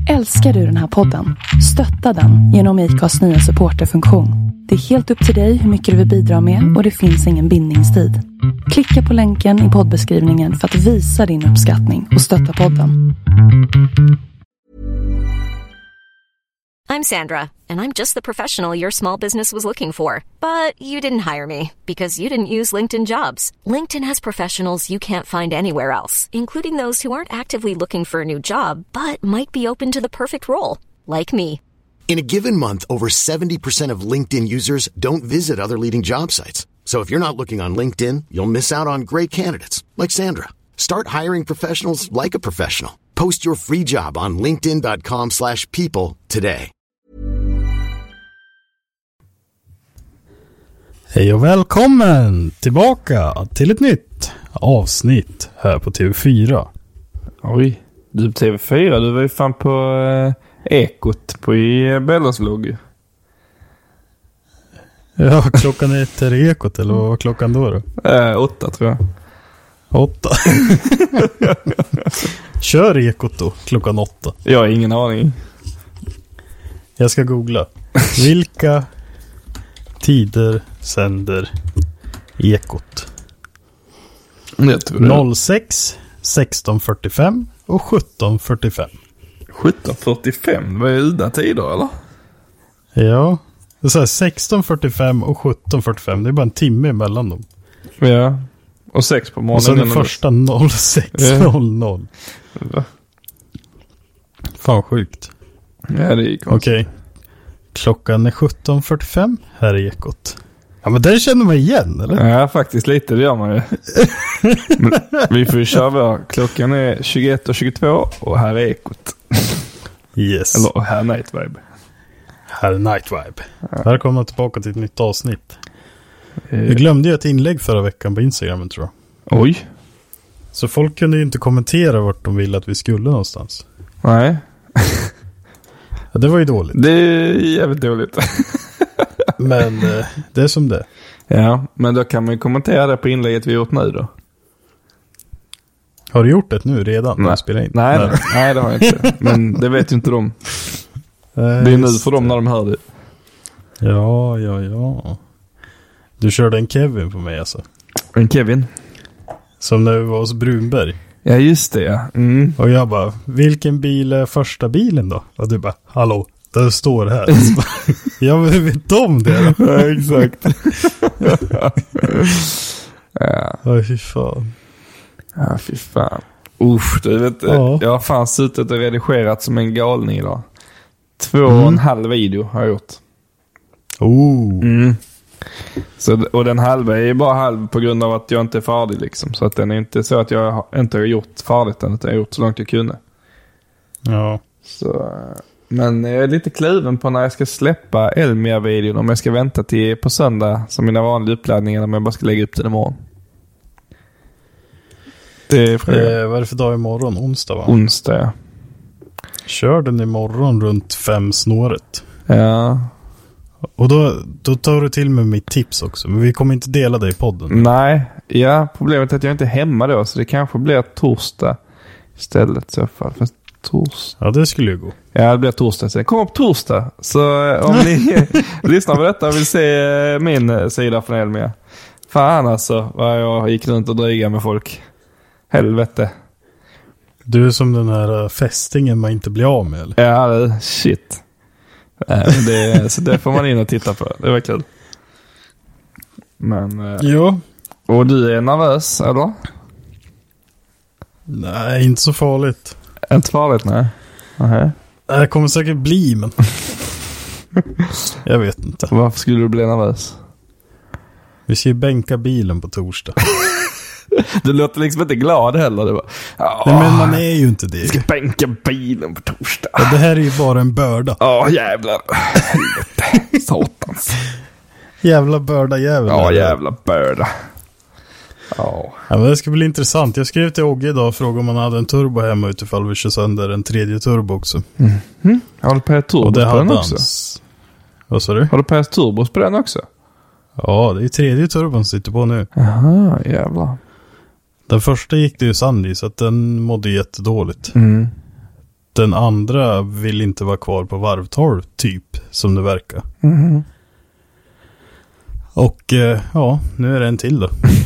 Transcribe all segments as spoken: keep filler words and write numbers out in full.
Älskar du den här podden? Stötta den genom I C A:s nya supporterfunktion. Det är helt upp till dig hur mycket du vill bidra med och det finns ingen bindningstid. Klicka på länken i poddbeskrivningen för att visa din uppskattning och stötta podden. I'm Sandra, and I'm just the professional your small business was looking for. But you didn't hire me because you didn't use LinkedIn Jobs. LinkedIn has professionals you can't find anywhere else, including those who aren't actively looking for a new job, but might be open to the perfect role, like me. In a given month, over seventy percent of LinkedIn users don't visit other leading job sites. So if you're not looking on LinkedIn, you'll miss out on great candidates like Sandra. Start hiring professionals like a professional. Post your free job on linkedin dot com slash people today. Hej och välkommen tillbaka till ett nytt avsnitt här på T V fyra. Oj, du på T V fyra, du var ju fan på eh, Ekot på i Bellerslog. Ja, klockan är ett i Ekot, eller vad var klockan då då? Äh, åtta tror jag. Åtta. Kör Ekot då, klockan åtta. Jag har ingen aning. Jag ska googla. Vilka tider sänder Ekot? Jag tror det. noll sex, sexton fyrtiofem och sjutton fyrtiofem. sjutton fyrtiofem, det var ju udda tider eller? Ja, det är så här sexton fyrtiofem och sjutton fyrtiofem. Det är bara en timme emellan dem. Ja, och sex på morgonen. Och så den första noll sex noll noll. Ja. Fan sjukt. Ja, det gick konstigt. Okej. Klockan är sjutton fyrtiofem här i Ekot. Ja, men där känner man igen, eller? Ja, faktiskt lite, det gör man ju. Men vi får ju köra. Klockan är tjugoett och tjugotvå och här är Ekot. Yes. Eller här är Night Vibe. Här är Night Vibe. Ja. Här kommer jag tillbaka till ett nytt avsnitt. Vi glömde ju ett inlägg förra veckan på Instagram, tror jag. Oj. Så folk kunde ju inte kommentera vart de ville att vi skulle någonstans. Nej. Ja, det var ju dåligt. Det är jävligt dåligt. Men eh, det är som det. Ja, men då kan man ju kommentera det på inlägget vi gjort nu då. Har du gjort det nu redan? Nej, spelar in? nej, nej. nej, nej, det har jag inte. Men det vet ju inte de. Eh, det är nu för dem när de hör det. Ja, ja, ja. Du körde en Kevin på mig alltså. En Kevin? Som när vi var hos Brunberg. Ja, just det, ja. Mm. Och jag bara, vilken bil är första bilen då? Och du bara, hallå, det står här. Jag vet om det. Ja, exakt. Ja. Oj, fy fan. Ja, fy fan. Usch, du vet, ja. Jag har fan suttit och redigerat som en galning idag. Två mm. och en halv video har jag gjort. Oh. Mm. Så, och den halva är bara halv på grund av att jag inte är färdig liksom. Så att den är inte så att jag inte har gjort färdigt den, utan jag har gjort så långt jag kunde. Ja. Så, men jag är lite kluven på när jag ska släppa Elmia-videon. Om jag ska vänta till på söndag som mina vanliga uppladdningar, om jag bara ska lägga upp den imorgon. Det är eh, vad är det för dag imorgon? Onsdag, va? Onsdag, ja. Kör den imorgon runt fem snåret. Ja. Och då, då tar du till med mitt tips också. Men vi kommer inte dela det i podden. Nej, ja, problemet är att jag inte är hemma då. Så det kanske blir torsdag istället i så fall. För torsdag. Ja, det skulle ju gå. Ja, det blir torsdag. Sen kommer på torsdag. Så om ni lyssnar på detta och vill se min sida från Elmia. Fan alltså, vad jag gick runt och drygade med folk. Helvete. Du är som den här fästingen man inte blir av med, eller? Ja, shit. Nej, det, så det får man in och titta på. Det var kul. Men... Ja. Och du är nervös, eller? Nej, inte så farligt. Inte farligt, nej. Uh-huh. Det kommer säkert bli, men... jag vet inte. Varför skulle du bli nervös? Vi ska ju bänka bilen på torsdag. Du låter liksom inte glad heller. Det var, nej, men man är ju inte det. Vi ska bänka bilen på torsdag. Ja, det här är ju bara en börda. Ja, oh, jävlar. Helvete. Satans. Jävla börda, jävlar. Ja, jävla börda. Oh. Ja, men det ska bli intressant. Jag skrev till Ogge idag och frågade om han hade en turbo hemma utifall vi kör sönder en tredje turbo också. Mm. Mm. Har du P S turbo på den också? Hans... Vad sa du? Har du P S turbo på den också? Ja, det är tredje turbon som sitter på nu. Jaha, jävlar. Den första gick det ju sand i, så att den mådde jättedåligt. Mm. den andra vill inte vara kvar på varv tolv typ, som det verkar. Mm. Och eh, ja, nu är det en till då.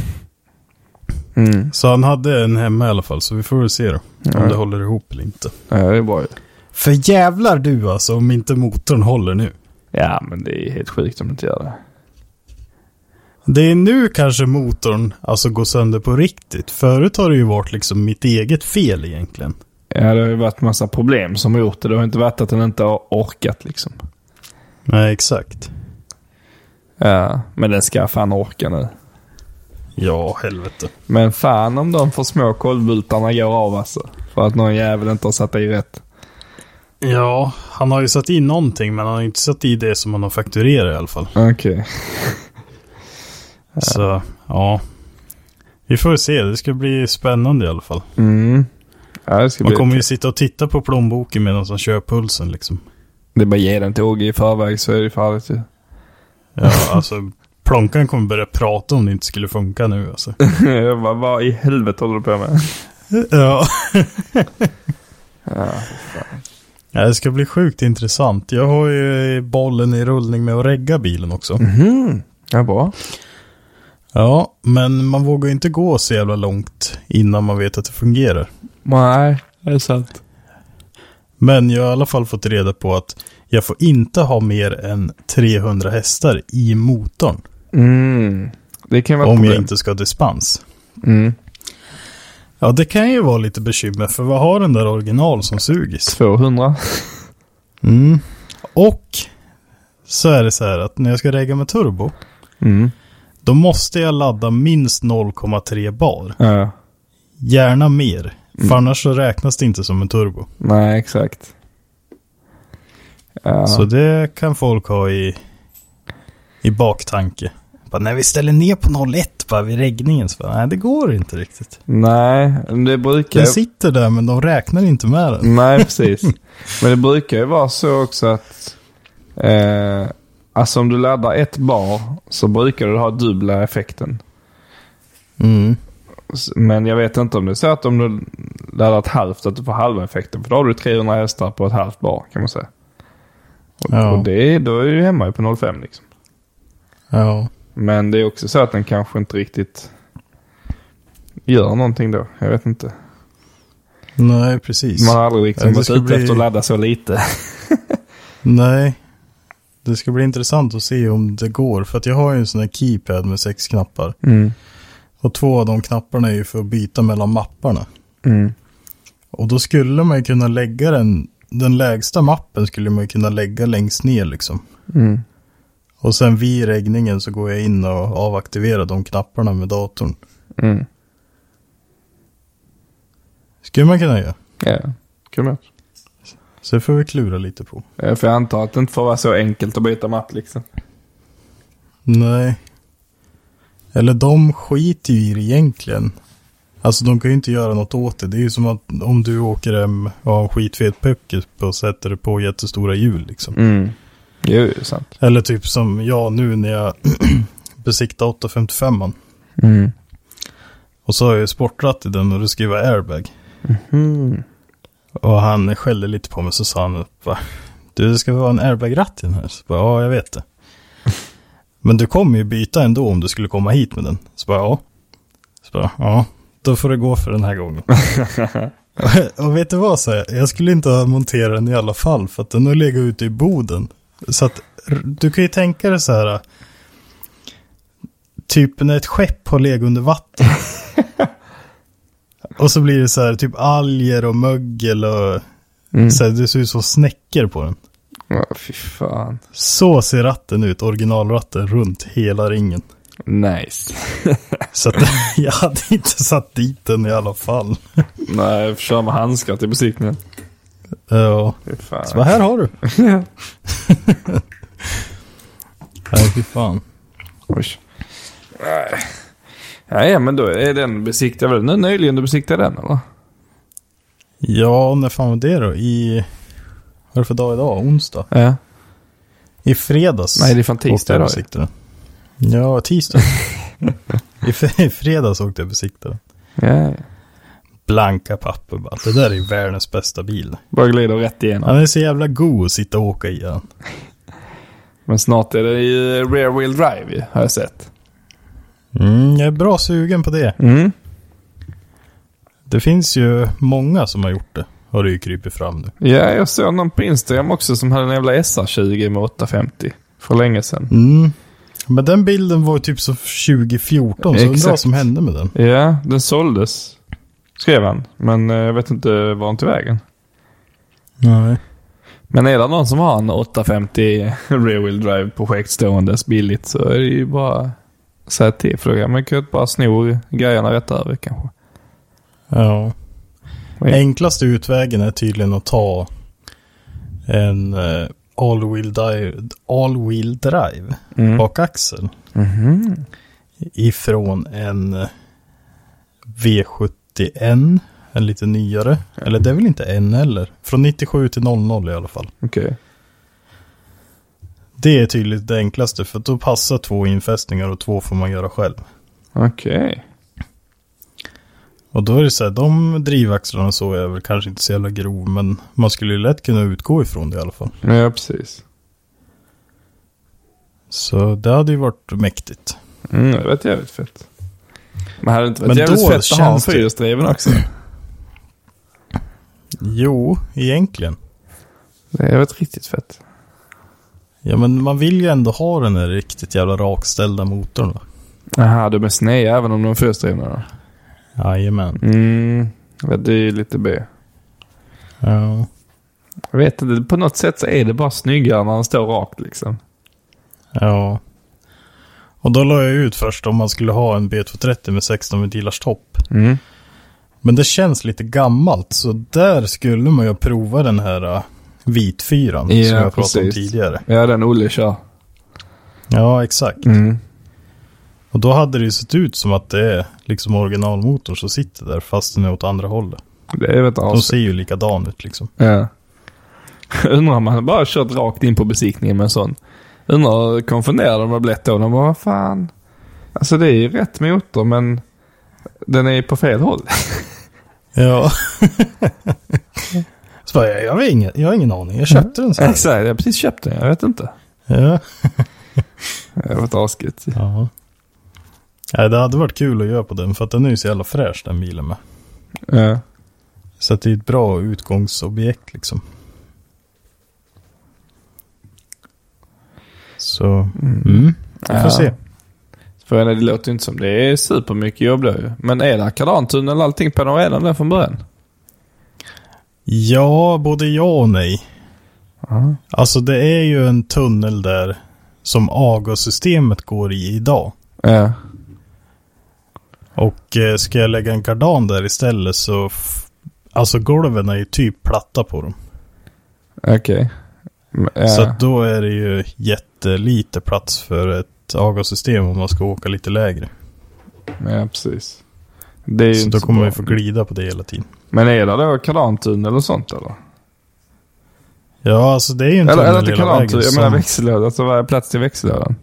Mm. Så han hade en hemma i alla fall, så vi får väl se då. Ja. Om det håller ihop eller inte. Ja, det är bra. För jävlar du alltså, om inte motorn håller nu. Ja, men det är helt sjukt om det inte gör det. Det är nu kanske motorn alltså går sönder på riktigt. Förut har det ju varit liksom mitt eget fel egentligen. Ja, det har ju varit massa problem som har gjort det. Det har inte varit att den inte har orkat liksom. Nej, exakt. Ja, men den ska fan orka nu. Ja, helvete. Men fan om de för små kolvbultarna går av alltså. För att någon jävel inte har satt i rätt. Ja, han har ju satt i någonting, men han har inte satt i det som han har fakturerat i alla fall. Okej. Okay. Ja. Så, ja. Vi får se, det ska bli spännande i alla fall. Mm. Ja, det ska man bli kommer det. ju sitta och titta på plånboken medan han kör pulsen liksom. Det är bara ge den till Åge i förväg så är det farligt ju. Ja, alltså plånkan kommer börja prata om det inte skulle funka nu alltså. Jag bara, vad i helvete håller du på med? Ja. Ja, fan. Ja, det ska bli sjukt intressant. Jag har ju bollen i rullning med att regga bilen också. Mhm. Ja, bra. Ja, men man vågar ju inte gå så jävla långt innan man vet att det fungerar. Nej, det är sant. Men jag har i alla fall fått reda på att jag får inte ha mer än trehundra hästar i motorn. Mm. Det kan vara om problem. jag inte ska ha dispens. Mm. Ja, det kan ju vara lite bekymmer. För vad har den där original som sugis? tvåhundra. Mm. Och så är det så här att när jag ska regga med turbo, Mm. då måste jag ladda minst noll komma tre bar. Ja. Gärna mer. För annars så räknas det inte som en turbo. Nej, exakt. Ja. Så det kan folk ha i, i baktanke. Bara, när vi ställer ner på noll komma ett bara vid reggningen så bara, nej, det går inte riktigt. Nej, det brukar... Den sitter där men de räknar inte med den. Nej, precis. Men det brukar ju vara så också att eh, alltså om du laddar ett bar så brukar du ha dubbla effekten. Mm. Men jag vet inte om det är så att om du laddar ett halvt att du får halva effekten. För då har du trehundra hästar på ett halvt bar kan man säga. Och, Ja. och det, då är du hemma på noll komma fem liksom. Ja. Men det är också så att den kanske inte riktigt gör någonting då. Jag vet inte. Nej, precis. Man har aldrig liksom Ja, varit ute bli... efter att ladda så lite. Nej. Det ska bli intressant att se om det går. För att jag har ju en sån här keypad med sex knappar. Mm. Och två av de knapparna är ju för att byta mellan mapparna. Mm. Och då skulle man ju kunna lägga den, den lägsta mappen skulle man ju kunna lägga längst ner liksom. Mm. Och sen vid reggningen så går jag in och avaktiverar de knapparna med datorn. Mm. Skulle man kunna göra. Ja, kul med. Så det får vi klura lite på. Ja, för jag antar att det inte får vara så enkelt att byta mapp liksom. Nej. Eller de skiter ju i det egentligen. Alltså de kan ju inte göra något åt det. Det är ju som att om du åker hem och har en skitfet pucket och sätter det på jättestora hjul liksom. Mm. Det är ju sant. Eller typ som jag nu när jag besiktar åtta femtiofem. Mm. Och så har jag sportratt i den och det ska ju vara airbag. Mm. Och han skällde lite på mig så sa han bara, du det ska vara en airbag-ratt i den här. Så bara, ja jag vet det. Men du kommer ju byta ändå om du skulle komma hit med den. Så bara, ja. Så bara, ja. Då får det gå för den här gången. Och vet du vad så här? Jag skulle inte ha monterat den i alla fall. För att den har legat ute i boden. Så att du kan ju tänka dig så här. Typ när ett skepp har legat under vatten. Och så blir det så här typ alger och mögel och Mm. så här, det ser ut som snäckor på den. Ja, fy fan. Så ser ratten ut, originalratten runt hela ringen. Nice. Så att jag hade inte satt dit den i alla fall. Nej, jag får köra med handskar till besiktningen. Ja. Fy fan. Så vad här har du? Nej, fy fan. Oj. Nej. Ja, ja, men då är den besiktad väl nu nyligen du besiktade den, eller? Ja, när fan var det då? I... Vad är det för dag idag? Onsdag? Ja. I fredags. Nej, det är fan tisdag idag. Besiktade. Ja, tisdag. I, f- I fredags åkte jag besiktade. Ja. blanka papper bara. Det där är världens bästa bil. Bara glider rätt igenom. Han är så jävla god att sitta och åka i den. Men snart är det ju rear wheel drive, har jag sett. Mm, jag är bra sugen på det. Mm. Det finns ju många som har gjort det. Har det ju krypit fram nu. Ja, jag såg någon på Instagram också som hade en jävla S R tjugo med åttahundrafemtio för länge sedan. Mm. Men den bilden var ju typ så tjugo fjorton, så undrar vad som hände med den. Ja, den såldes, skrev han. Men jag vet inte var han till vägen. Nej. Men är det någon som har en åttahundrafemtio rear wheel drive projekt ståendes billigt, så är det ju bara säga till. För man kan ju bara sno grejerna rätt över kanske. Ja. Oj. Enklaste utvägen är tydligen att ta en uh, all-wheel drive, all-wheel drive Mm. bak axeln. Mhm. Ifrån en uh, V sjuttioett, en lite nyare. Eller det är väl inte en heller. Från nittiosju till noll noll i alla fall. Okej. Okay. Det är tydligt det enklaste, för då passar två infästningar och två får man göra själv. Okej. Okay. Och då är det så här, de drivaxlarna så är väl kanske inte så jävla grov, men man skulle ju lätt kunna utgå ifrån det i alla fall. Ja, precis. Så det hade ju varit mäktigt. Mm, det var jävligt fett. Men hade det inte varit Men jävligt då fett att ha en känns det- fyrhjulsdriven också? Jo, egentligen. Det är varit riktigt fett. Ja, men man vill ju ändå ha den där riktigt jävla rakställda motorn va? Jaha, de är sneda även om de är fyrhjulsdrivna då? Jajamän. Mm, ja, det är lite B. Ja. Jag vet inte, på något sätt så är det bara snyggare när den står rakt liksom. Ja. Och då la jag ut först om man skulle ha en B tvåhundratrettio med sexton ventilars topp. Mm. Men det känns lite gammalt, så där skulle man ju prova den här uh, vitfyran Ja, som jag pratade om precis. tidigare. Ja, den Olle kör. Ja, exakt. Mm. Och då hade det ju sett ut som att det är liksom originalmotorn som sitter där, fast den är åt andra hållet. Det är vet De ser ju likadan ut liksom. Ja. Undrar om man bara kört rakt in på besiktningen med en sån. Undrar, konfunderade de med blett då. De bara, vad fan. Alltså det är ju rätt motor, men den är på fel håll. Ja. Så bara, jag, jag, har ingen, jag har ingen aning. Jag köpte den så här. Exakt, jag har precis köpt den. Jag vet inte. Ja. Det var taskigt. Ja. Ja, det hade varit kul att göra på den, för att den är ju så jävla fräsch den bilen med. Ja. Så att det är ett bra utgångsobjekt liksom. Så, mm. vi får Ja. se. För det låter ju inte som det är supermycket jobb då ju. Men är det kardantunnel och allting på den redan där från början? Ja, både ja och nej. Ja. Alltså det är ju en tunnel där som avgassystemet går i idag. Ja. Och eh, ska jag lägga en kardan där istället så f- alltså golven är ju typ platta på dem. Okej. Okay. Så Ja. att då är det ju jättelite plats för ett avgassystem om man ska åka lite lägre. Ja, precis. Det är ju Så inte då kommer bra. man ju få glida på det hela tiden. Men är det då kardantunnel och sånt eller? Ja, alltså det är ju en Eller, tunnel eller inte hela vägen. kardantunnel, jag menar som- växellåda. Alltså vad är plats till växellådan?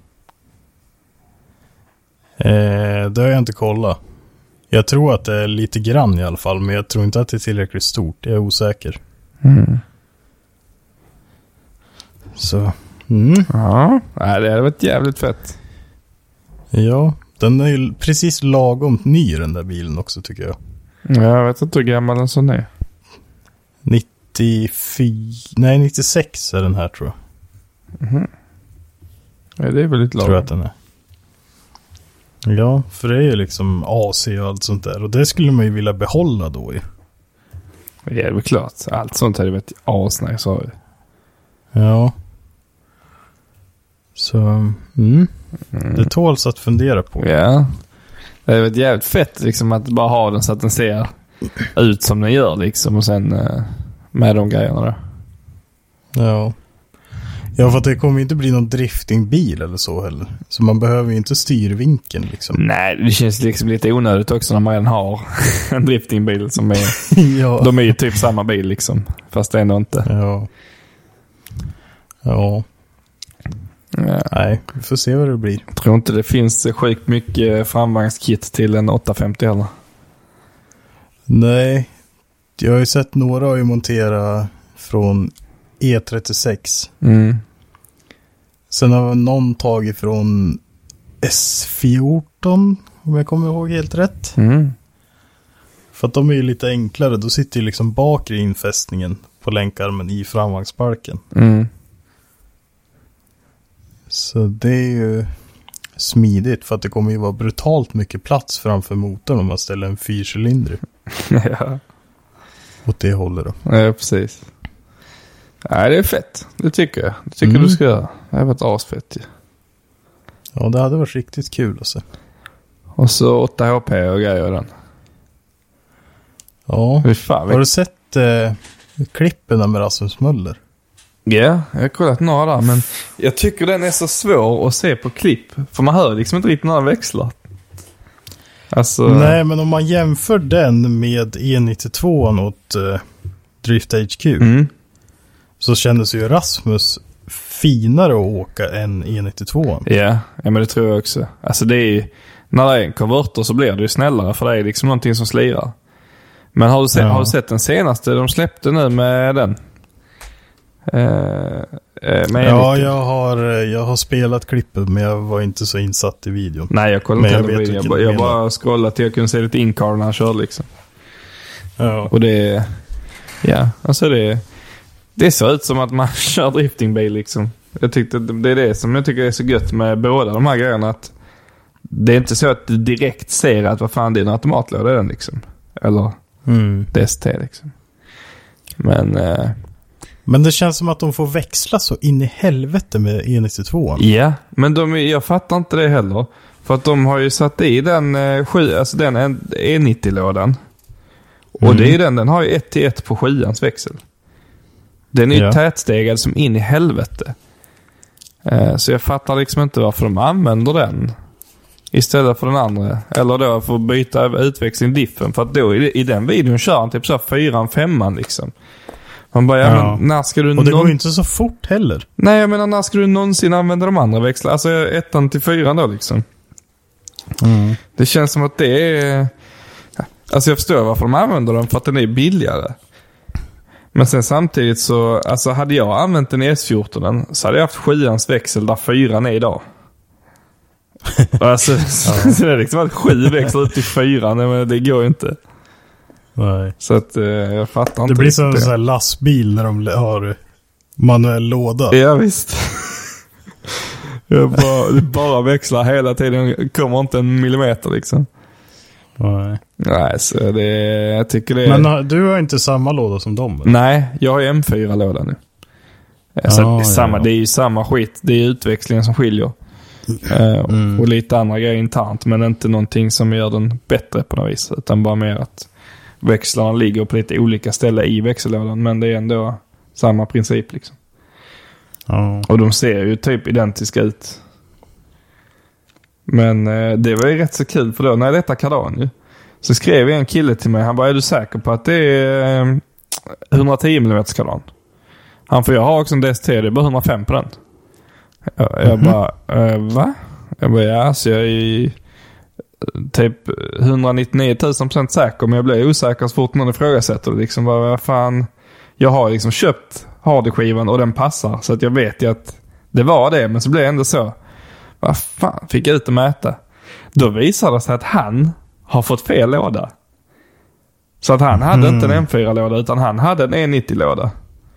Eh, det har jag inte kollat. Jag tror att det är lite grann i alla fall, men jag tror inte att det är tillräckligt stort. Jag är osäker. Mm. Så, mm. Ja, nej, det hade varit jävligt fett. Ja, den är ju precis lagom ny den där bilen också tycker jag. Jag vet inte hur gammal en sån är. nittiofyra, nej nittiosex är den här tror jag. Ja, det är väl lite Tror jag lagom. att den är. Ja, för det är ju liksom A C och allt sånt där. Och det skulle man ju vilja behålla då ju. Ja, det är väl klart. Allt sånt hade varit asnice, sa vi. Ja. Så, mm. Det tåls att fundera på. Ja. Det är väl jävligt fett liksom att bara ha den så att den ser ut som den gör liksom. Och sen eh, med de grejerna då. Ja. Ja, för att det kommer ju inte bli någon driftingbil eller så heller. Så man behöver ju inte styrvinkeln liksom. Nej, det känns liksom lite onödigt också när man redan har en driftingbil som är... Ja. De är ju typ samma bil liksom. Fast ändå inte. Ja. Ja. Ja. Nej, vi får se vad det blir. Jag tror inte det finns sjukt mycket framvagnskit till en åttahundrafemtio heller. Nej, jag har ju sett några har ju montera från E trettiosex. Mm. Sen har någon tagit från S fjorton, om jag kommer ihåg helt rätt. Mm. För att de är ju lite enklare. Då sitter ju liksom bakre infästningen på länkarmen i framvagnsbalken. Mm. Så det är ju smidigt, för att det kommer ju vara brutalt mycket plats framför motorn om man ställer en fyrcylindrig. Ja. Åt det håller då. Ja, precis. Nej, det är fett. Det tycker jag. Det tycker Mm. du ska göra. Det har varit asfett ju. Ja, det hade varit riktigt kul att se. Och så åtta H P och grejer den. Ja. Hur fan, Har du sett eh, klippen med Rasmus Möller? Ja, jag har kollat några där, men jag tycker den är så svår att se på klipp. För man hör liksom inte riktigt några växlar. Alltså... Nej, men om man jämför den med E nittiotvå åt eh, Drift H Q Mm. så kändes ju Rasmus finare att åka än E nittiotvå. Ja, ja, men det tror jag också. Alltså det är ju, när det är en konverter så blir det ju snällare, för det är liksom någonting som slirar. Men har du sett, Ja. har du sett den senaste de släppte nu med den? Eh, eh, med Ja, Enrique. jag har, jag har spelat klippet, men jag var inte så insatt i videon. Nej, jag kollade Men inte jag heller vet videon. vilken Jag, du bara, jag menar. bara scrollade till jag kunde se lite in-car när han körde liksom. Ja. Och det, ja, alltså det, det ser ut som att man kör driftingbil liksom. Jag tyckte det är det som jag tycker är så gött med båda de här grejerna, att det är inte så att du direkt ser att vad fan det är en automatlåda är den liksom. Eller Mm. D S T liksom. Men eh, Men det känns som att de får växla så in i helvete med E nittiotvå. ja, men de, jag fattar inte det heller. För att de har ju satt i den eh, sju, alltså den E nittio-lådan. Och Mm. det är ju den, den har ju ett till ett på sjuans växel. Den är ju Ja. tätstegad som in i helvete. Eh, så jag fattar liksom inte varför de använder den istället för den andra. Eller då för att byta utväxling diffen. För att då i, i den videon kör han typ så här fyran, femman liksom. Man bara, ja, Ja. men när ska du... Och det någon... går ju inte så fort heller. Nej, jag menar, när ska du någonsin använda de andra växlarna? Alltså ettan till fyran då liksom. Mm. Det känns som att det är... Alltså jag förstår varför de använder den, för att den är billigare. Men sen samtidigt så, alltså hade jag använt en S fjorton så hade jag haft sjuans växel där fyran är idag. Alltså, så, så det är liksom varit sju växlar upp till fyran, men det går ju inte. Nej. Så att eh, jag fattar inte. Det blir som en riktigt sån här lastbil när de har manuell låda. Ja, visst. Jag bara, det bara växlar hela tiden, kommer inte en millimeter liksom. Nej. Nej, så det, jag tycker det är... Men har- du har inte samma låda som dem? eller? Nej, jag har ju M fyra-låda nu. Så Ja, det, är samma, ja. det är ju samma skit. Det är utvecklingen som skiljer. Eh, Mm. och lite andra grejer internt, men inte någonting som gör den bättre på något vis. Utan bara mer att växlarna ligger på lite olika ställen i växellådan. Men det är ändå samma princip liksom. Ja. Och de ser ju typ identiska ut. Men eh, det var ju rätt så kul, för då när jag letade kardan ju, så skrev en kille till mig. Han bara, är du säker på att det är eh, hundratio millimeter kardan? Han, för jag har också en D S T, det är bara hundrafem på den. Jag, jag Mhm. bara, eh, va? Jag bara, ja, så jag är i, typ hundranittionio tusen procent säker, men jag blir osäker så fort någon ifrågasätter det. Liksom, bara, vad fan, jag har liksom köpt hardskivan och den passar, så att jag vet ju att det var det, men så blev det ändå så. Vad fan, fick jag ut och mäta. Då visade det sig att han har fått fel låda. Så att han hade Mm. inte en M fyra-låda, utan han hade en E nittio-låda.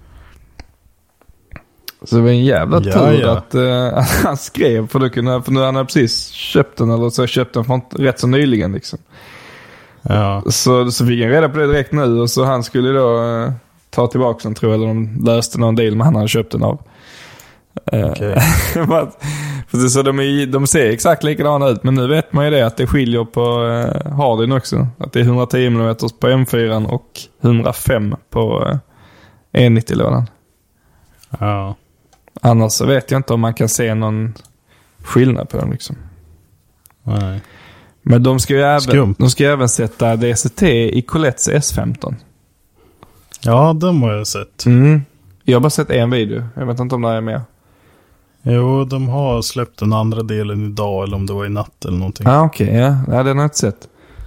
Så det var en jävla Ja, tur ja. att, uh, att han skrev, för, då kunde, för nu han hade precis köpt den, eller så köpt den från rätt så nyligen liksom. Ja. Så, så fick jag reda på det direkt nu, och så han skulle då uh, ta tillbaka den, tror jag, eller de löste någon deal med han hade köpt den av. Uh, Okej. för så de, är, de ser exakt likadana ut, men nu vet man ju det att det skiljer på uh, hardin också. Att det är hundratio millimeter på M fyra och hundrafem på uh, E nittio-lådan. Ja. Annars så vet jag inte om man kan se någon skillnad på dem liksom. Nej. Men de ska ju även, Skumt. de ska ju även sätta D C T i Colettes S femton. Ja, de har jag sett. Mm. Jag har bara sett en video. Jag vet inte om det är med. Jo, de har släppt den andra delen idag, eller om det var i natt eller någonting. Ah, okej. Okay, ja. Ja, den har jag inte sett.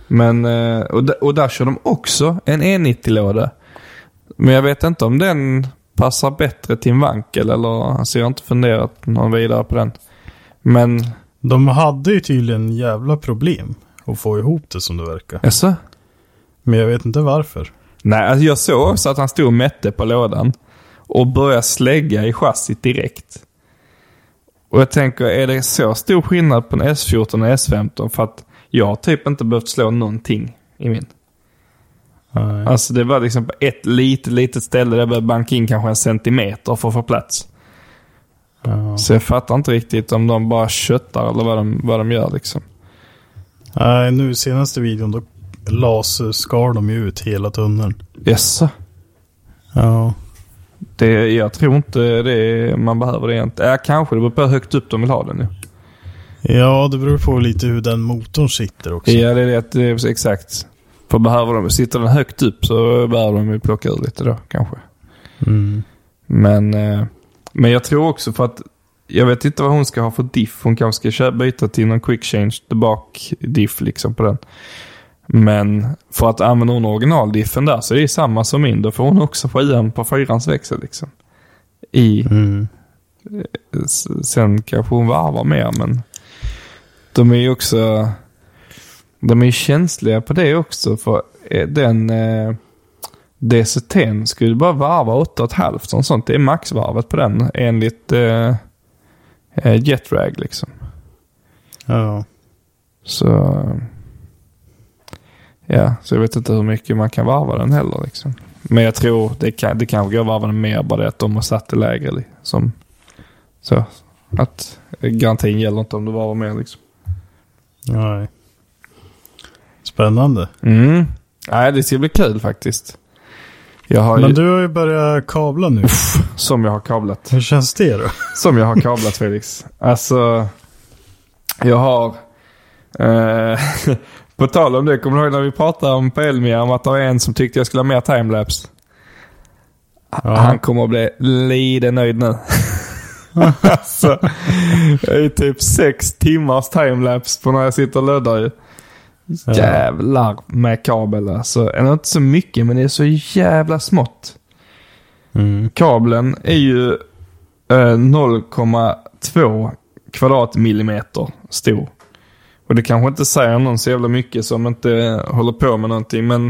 Men, eh, och, d- och där kör de också en E nittio-låda. Men jag vet inte om den passar bättre till en vankel, eller alltså jag har inte funderat någon vidare på den. Men de hade ju tydligen jävla problem att få ihop det som det verkar. Jaså? Men jag vet inte varför. Nej, alltså jag såg också att han stod och mätte på lådan och började slägga i chassit direkt. Och jag tänker, är det så stor skillnad på en S fjorton och S femton? För att jag har typ inte behövt slå någonting i min. Nej. Alltså det var liksom på ett litet, litet ställe där jag behövde banka in kanske en centimeter för att få plats. Ja. Så jag fattar inte riktigt om de bara köttar eller vad de, vad de gör liksom. Nej, nu senaste videon då laserskar de ju ut hela tunneln. Yes. Ja. Det, jag tror inte det, man behöver det inte. Ja, kanske det beror på hur högt upp de vill ha den nu. Ja, det beror på lite hur den motorn sitter också. Ja, det är det, det är exakt. För behöver de, sitter den högt upp så behöver de ju plocka ur lite då, kanske. Mm. Men, eh, men jag tror också för att jag vet inte vad hon ska ha för diff. Hon kanske ska köpa, byta till någon quick change bak diff liksom på den. Men för att använda hon originaldiffen där så är det samma som min. Då får hon också få igen på fyrans växel liksom. I, Mm. Sen kanske hon varvar mer, men de är ju också de är ju känsliga på det också, för den eh, D C T skulle bara varva åtta och ett halvt och sånt. Det är maxvarvet på den enligt eh, Jetrag liksom. Ja. Så ja, så jag vet inte hur mycket man kan varva den heller liksom. Men jag tror det kan det kan gå att varva den mer, bara det att de har satt det lägre som så att garantin gäller inte om du varvar mer liksom. Nej. Spännande. Mm. Nej, det ska bli kul faktiskt. Jag har Men ju, du har ju börjat kabla nu. Uff, som jag har kablat. Hur känns det då? Som jag har kablat, Felix. Alltså, jag har eh, på tal om det, kommer du ihåg när vi pratade om på Elmia om att det var en som tyckte jag skulle ha mer timelapse? Ja. Han kommer att bli lite nöjd nu. Alltså, det är typ sex timmars timelapse på när jag sitter och löddar ju. Jävlar med kabel alltså. Eller inte så mycket, men det är så jävla smått. Mm. Kabeln är ju eh, noll komma två kvadratmillimeter stor. Och det kanske inte säger någon så jävla mycket som inte håller på med någonting, men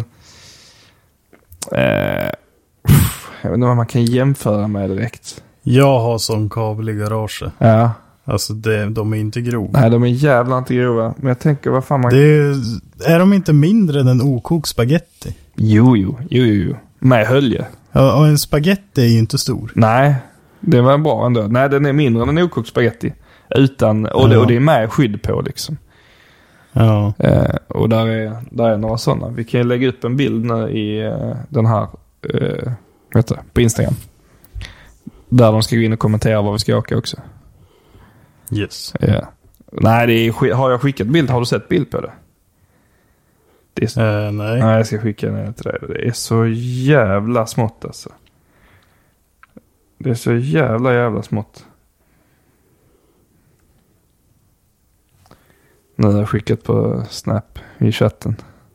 eh, jag vet inte vad man kan jämföra med direkt. Jag har sån kabel i garaget. Ja. Alltså det, de är inte grova. Nej, de är jävla inte grova. Men jag tänker, vad fan man... Det är, är de inte mindre än en okokt spaghetti? Jo, jo, jo, jo. Med hölje. Ja, och en spaghetti är ju inte stor. Nej, det var bra ändå. Nej, den är mindre än en okokt spaghetti. Utan, och, det, Ja. och det är med skydd på liksom. Ja. Eh, och där är, där är några sådana. Vi kan ju lägga upp en bild nu i eh, den här, eh, vet du, på Instagram. Där de ska gå in och kommentera var vi ska åka också. Yes. Ja. Nej, det är, har jag skickat bild? Har du sett bild på det? Det är så, Eh, nej. nej, jag ska skicka ner till dig. Det är så jävla smått alltså. Det är så jävla jävla smått. Nu har jag skickat på Snap i chatten.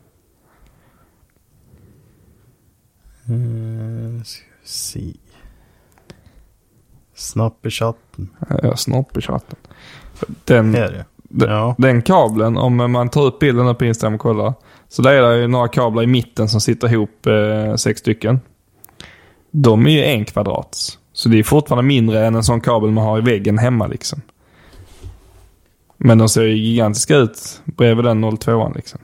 Eh, ska vi se. Snapp i chatten. Ja, snopp i chatten. Den, Här är det. den, Ja. den kabeln, om man tar upp bilden på Instagram och kollar. Så där är det ju några kablar i mitten som sitter ihop eh, sex stycken. De är ju en kvadrat. Så det är fortfarande mindre än en sån kabel man har i väggen hemma liksom. Men de ser ju gigantiska ut bredvid den noll två liksom.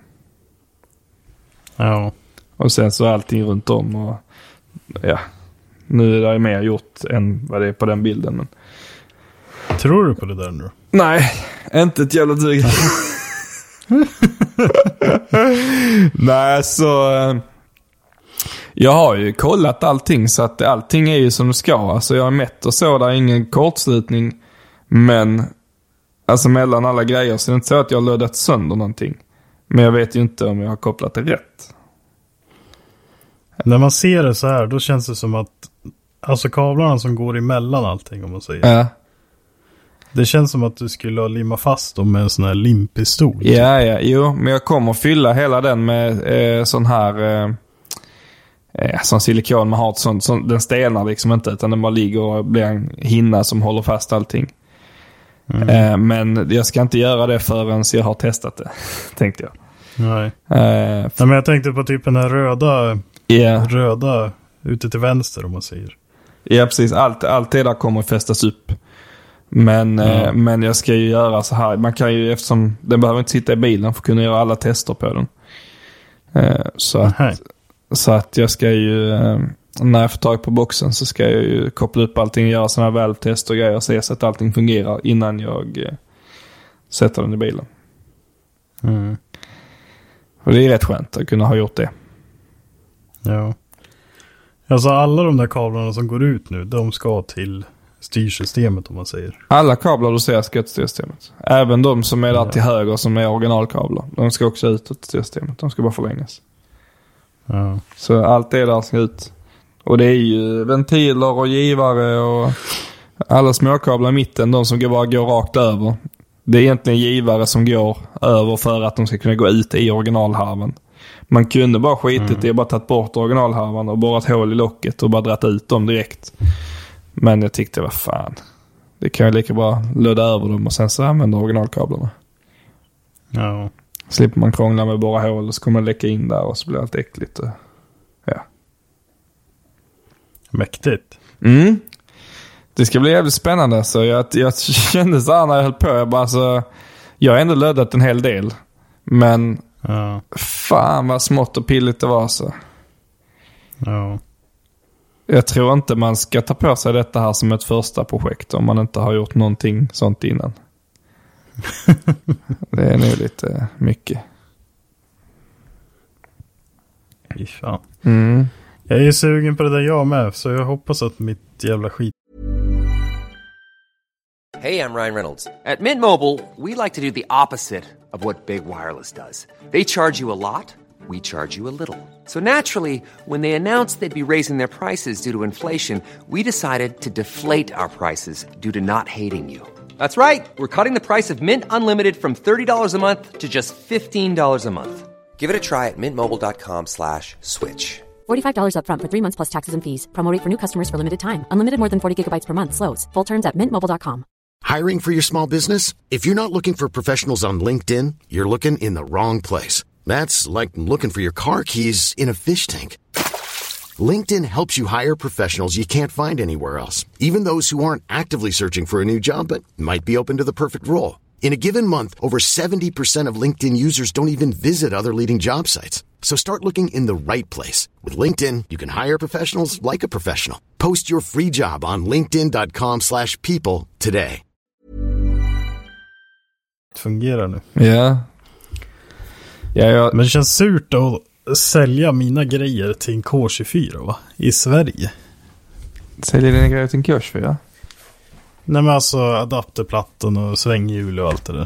Ja. Och sen så är allting runt om och ja. Nu är det mer gjort än vad det är på den bilden. Men... Tror du på det där nu? Nej, inte ett jävla dryg. Nej, så eh, jag har ju kollat allting så att allting är ju som det ska. Alltså jag har mätt och så, där är ingen kortslutning. Men alltså mellan alla grejer så är det inte så att jag har lödat sönder någonting. Men jag vet ju inte om jag har kopplat det rätt. När man ser det så här, då känns det som att alltså kablarna som går emellan allting, om man säger. Ja. Det känns som att du skulle ha limma fast dem med en sån här limpistol. Ja, ja, jo. Men jag kommer fylla hela den med eh, sån här... Eh, eh, sån silikon man har. Sån, sån, den stelnar liksom inte, utan den bara ligger och blir en hinna som håller fast allting. Mm. Eh, men jag ska inte göra det förrän jag har testat det, tänkte jag. Nej. Eh, Nej, men jag tänkte på typ den här röda, yeah. röda ute till vänster, om man säger. Ja, precis. Allt, allt det där kommer fästas upp. Men, mm. eh, men jag ska ju göra så här. Man kan ju, eftersom den behöver inte sitta i bilen för att kunna göra alla tester på den. Eh, så, att, så att jag ska ju, eh, när jag får tag på boxen så ska jag ju koppla upp allting och göra sådana här valvtester och grejer och se så att allting fungerar innan jag eh, sätter den i bilen. Mm. Och det är rätt skönt att kunna ha gjort det. Ja. Alltså alla de där kablarna som går ut nu, de ska till styrsystemet, om man säger. Alla kablar du ser ska till styrsystemet. Även de som är där ja. till höger som är originalkablar. De ska också ut till styrsystemet. De ska bara förlängas. Ja. Så allt det där ska ut. Och det är ju ventiler och givare och alla småkablar i mitten, de som bara går rakt över. Det är egentligen givare som går över för att de ska kunna gå ut i originalharven. Man kunde bara skitit mm. i och bara tagit bort originalharvan och borrat hål i locket och bara dratt ut dem direkt. Men jag tyckte, vad fan. Det kan ju lika bra löda över dem och sen så använda originalkablarna. Ja. Slipper man krångla med borra hål och så kommer man läcka in där och så blir allt äckligt. Och, ja. Mäktigt. Mm. Det ska bli jävligt spännande. Så jag, jag kände så här när jag höll på. Jag, bara, så, jag har ändå lödat en hel del. Men ja. fan vad smått och pilligt det var så. Ja. Jag tror inte man ska ta på sig detta här som ett första projekt om man inte har gjort någonting sånt innan. Det är nog lite mycket. Fy fan. Mm. Jag är sugen på det där jag med, så jag hoppas att mitt jävla skit. Hey, I'm Ryan Reynolds. At Mint Mobile, we like to do the opposite of what Big Wireless does. They charge you a lot, we charge you a little. So naturally, when they announced they'd be raising their prices due to inflation, we decided to deflate our prices due to not hating you. That's right. We're cutting the price of Mint Unlimited from thirty dollars a month to just fifteen dollars a month. Give it a try at mintmobile.com slash switch. forty-five dollars up front for three months plus taxes and fees. Promo rate for new customers for limited time. Unlimited more than forty gigabytes per month slows. Full terms at mint mobile dot com. Hiring for your small business? If you're not looking for professionals on LinkedIn, you're looking in the wrong place. That's like looking for your car keys in a fish tank. LinkedIn helps you hire professionals you can't find anywhere else, even those who aren't actively searching for a new job but might be open to the perfect role. In a given month, over seventy percent of LinkedIn users don't even visit other leading job sites. So start looking in the right place. With LinkedIn, you can hire professionals like a professional. Post your free job on linkedin dot com slash people today. Fungerar nu. Ja. Ja, jag... Men det känns surt att sälja mina grejer till en K tjugofyra, va? I Sverige. Säljer dina grejer till en K tjugofyra? Nej, men alltså adapterplattan och svänghjul och allt det där.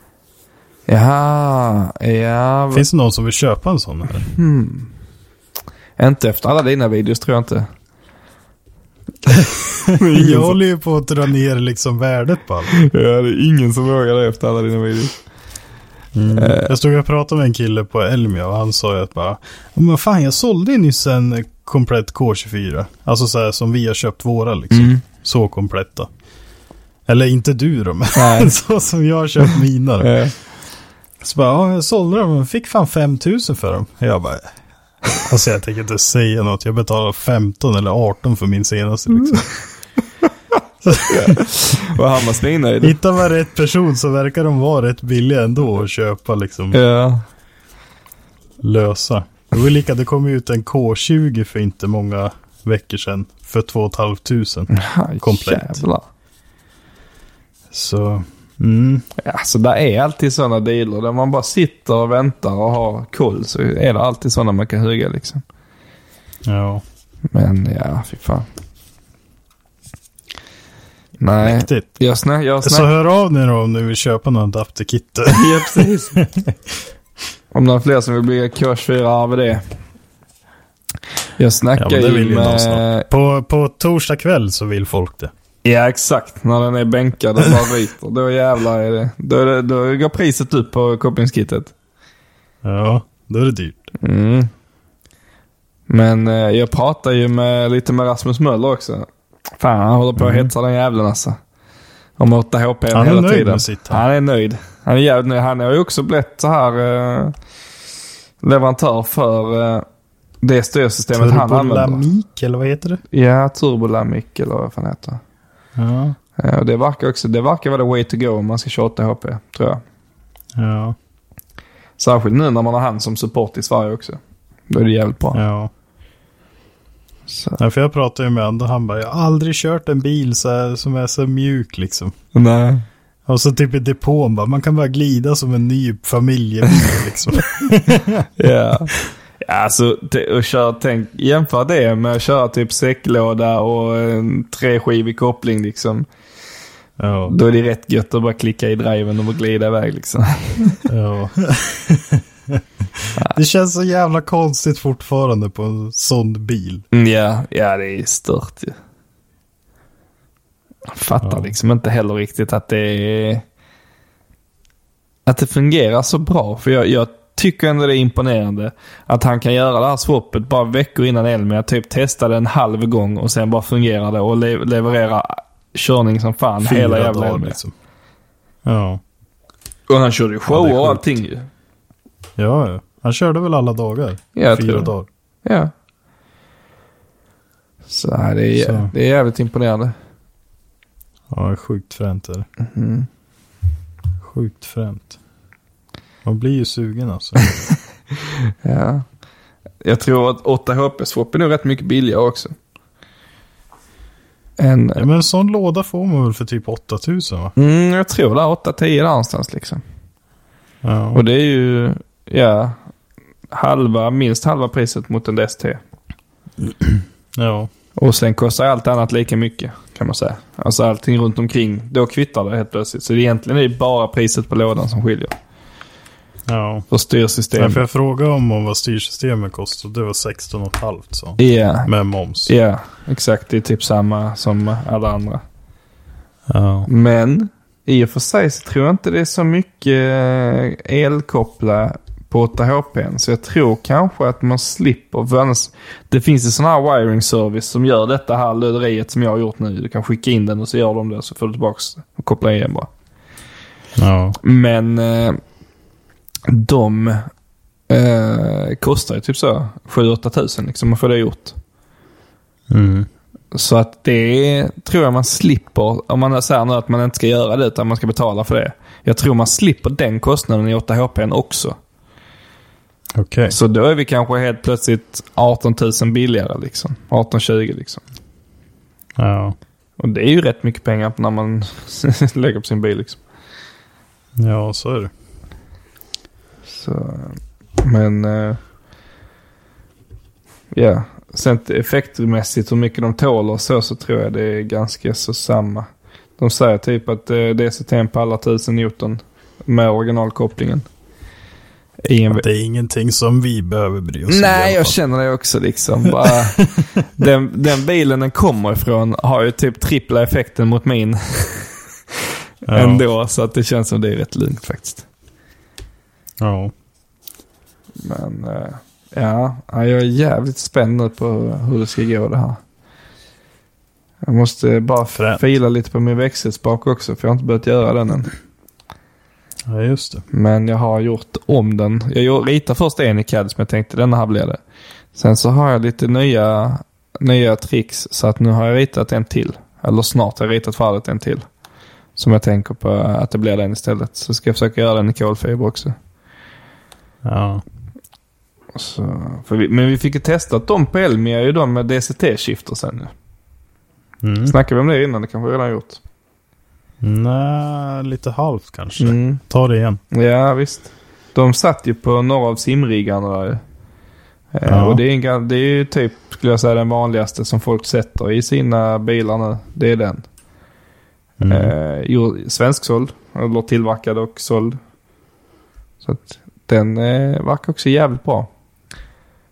Jaha, ja. Finns det någon som vill köpa en sån här? Hmm. Inte efter alla dina videos, tror jag inte. Jag håller ju på att dra ner liksom värdet på allt. Ja, det är ingen som vågar det efter alla dina videos. Mm. Uh. Jag stod och pratade med en kille på Elmia och han sa ju att bara, men fan, jag sålde ju nyss en komplett K tjugofyra. Alltså så här som vi har köpt våra liksom. Mm. Så kompletta. Eller inte du då, men så som jag har köpt mina då. Uh. Så bara, ja, jag sålde dem och fick fan fem tusen för dem. Jag bara, alltså jag tänker inte säga något. Jag betalar femton eller arton för min senaste liksom. Vad han var svinöjd. Hittar man rätt person så verkar de vara rätt billiga ändå att köpa liksom. Ja. Lösa. Det var lika, det kom ut en K tjugo för inte många veckor sedan. För två och ett halvt tusen. Komplett. Jävlar. Så... Mm. Ja, så där är alltid sådana dealer där man bara sitter och väntar och har koll, så är det alltid sådana man kan hugga liksom. Ja. Men ja, fy fan. Nej. Mäktigt. Jag snä, jag snä... Så hör av ni då om ni vill köpa någon adapterkit. Ja, precis. Om någon fler som vill bli K tjugofyra av det. Jag snackar ja, det vill ju med... På, på torsdag kväll så vill folk det. Ja, exakt. När den är bänkad och bara ryter. Då jävlar är det. Då, är det, då går priset upp på kopplingskittet. Ja, då är det dyrt. Mm. Men eh, jag pratar ju med, lite med Rasmus Möller också. Fan, han håller på att mm. hetsa den jävlen alltså. Om åtta H P hela nöjd tiden. Med sitt, han. han är nöjd. Han är jävligt nöjd. Han har ju också blivit så här eh, leverantör för eh, det styrsystemet han använder. Turbolamik, eller vad heter det? Ja, Turbolamik eller vad fan heter. Ja. Ja, och det verkar också, det verkar vara the way to go om man ska köra åtta H P, tror jag. Ja. Särskilt nu när man har han som support i Sverige också. Då är det jävligt bra. Ja. Så. Ja, för jag pratade ju med honom och han bara, jag har aldrig kört en bil så här, som är så mjuk liksom. Nej. Och så typ i depån bara, man kan bara glida som en ny familjebil liksom. Ja. Ja, alltså t- att köra, tänk, jämför det med att köra typ säcklåda och en treskivig koppling liksom. Ja. Då är det rätt gött att bara klicka i driven och bara glida iväg liksom. Ja. Det känns så jävla konstigt fortfarande på en sån bil. Ja, ja det är stört ju. Jag fattar ja. liksom inte heller riktigt att det är, att det fungerar så bra. För jag, jag tycker ändå det är imponerande att han kan göra det här swappet bara veckor innan Elmia. Typ testade en halv gång och sen bara fungerar det och le- leverera körning som fan Fyra hela jävla dagar liksom. Ja. Och han körde ju show ja, och allting ju. Ja, ja. Han körde väl alla dagar? Ja, Fyra dagar. Ja. Så det är, så. Det är jävligt imponerande. Ja, det är sjukt fränt är det. Mm. Sjukt fränt. Man blir ju sugen alltså. Ja. Jag tror att åtta H P-swap är nog rätt mycket billigare också. En, ja, men en sån låda får man väl för typ åtta tusen va? Mm, jag tror det är åtta tio där någonstans liksom. Ja. Och det är ju ja, halva, minst halva priset mot en D S T. Ja. Och sen kostar allt annat lika mycket kan man säga. Alltså allting runt omkring, då kvittar det helt plötsligt. Så det egentligen är bara priset på lådan som skiljer. Ja. För styrsystemet. Ja, för jag frågade om, om vad styrsystemet kostar. Det var sexton och ett halvt så. Yeah. Med moms. Ja, yeah, exakt. Det är typ samma som alla andra. Ja. Men i och för sig så tror jag inte det är så mycket elkoppla på åtta H P. Så jag tror kanske att man slipper. För annars, det finns en sån här wiring service som gör detta här löderiet som jag har gjort nu. Du kan skicka in den och så gör de det. Så får du tillbaka och koppla igen bara. Ja. Men eh, de eh, kostar ju typ så sju åtta tusen liksom att få det gjort. Mm. Så att det tror jag man slipper, om man säger nu att man inte ska göra det utan man ska betala för det. Jag tror man slipper den kostnaden i åtta H P också. Okej. Okay. Så då är vi kanske helt plötsligt arton tusen billigare liksom. arton tjugo liksom. Ja. Och det är ju rätt mycket pengar när man lägger på sin bil liksom. Ja, så är det. Så, men uh, ja, sen effektmässigt hur mycket de tål och så, så tror jag det är ganska så samma. De säger typ att uh, D C T på alla tusen newton med originalkopplingen. En... Det är ingenting som vi behöver bry oss om. Nej, jag känner det också liksom. Bara, den, den bilen den kommer ifrån har ju typ trippla effekten mot min ja. Ändå, så att det känns som det är rätt lugnt faktiskt. Ja. Men ja, jag är jävligt spänd på hur det ska gå det här. Jag måste bara Främt. fila lite på min växelspak också, för jag har inte börjat göra den än. Ja, just det. Men jag har gjort om den. Jag ritade först en i C A D som jag tänkte, den här blir det. Sen så har jag lite nya, nya tricks, så att nu har jag ritat en till. Eller snart har jag ritat färdigt en till. Som jag tänker på att det blir den istället. Så ska jag försöka göra den i kolfiber också. Ja. Så, för vi, men vi fick ju testa att de på Elmia är ju de med D C T-skifter sen nu. Mm. Snackade vi om det innan? Det kanske vi redan gjort. Nej, lite halvt kanske. Mm. Ta det igen. Ja, visst. De satt ju på några av simriggarna där. Ja. Och det är, en, det är ju typ, skulle jag säga, den vanligaste som folk sätter i sina bilar nu. Det är den. Mm. Eh, svensksåld. Eller tillverkad och såld. Så att den eh, verkar också jävligt bra.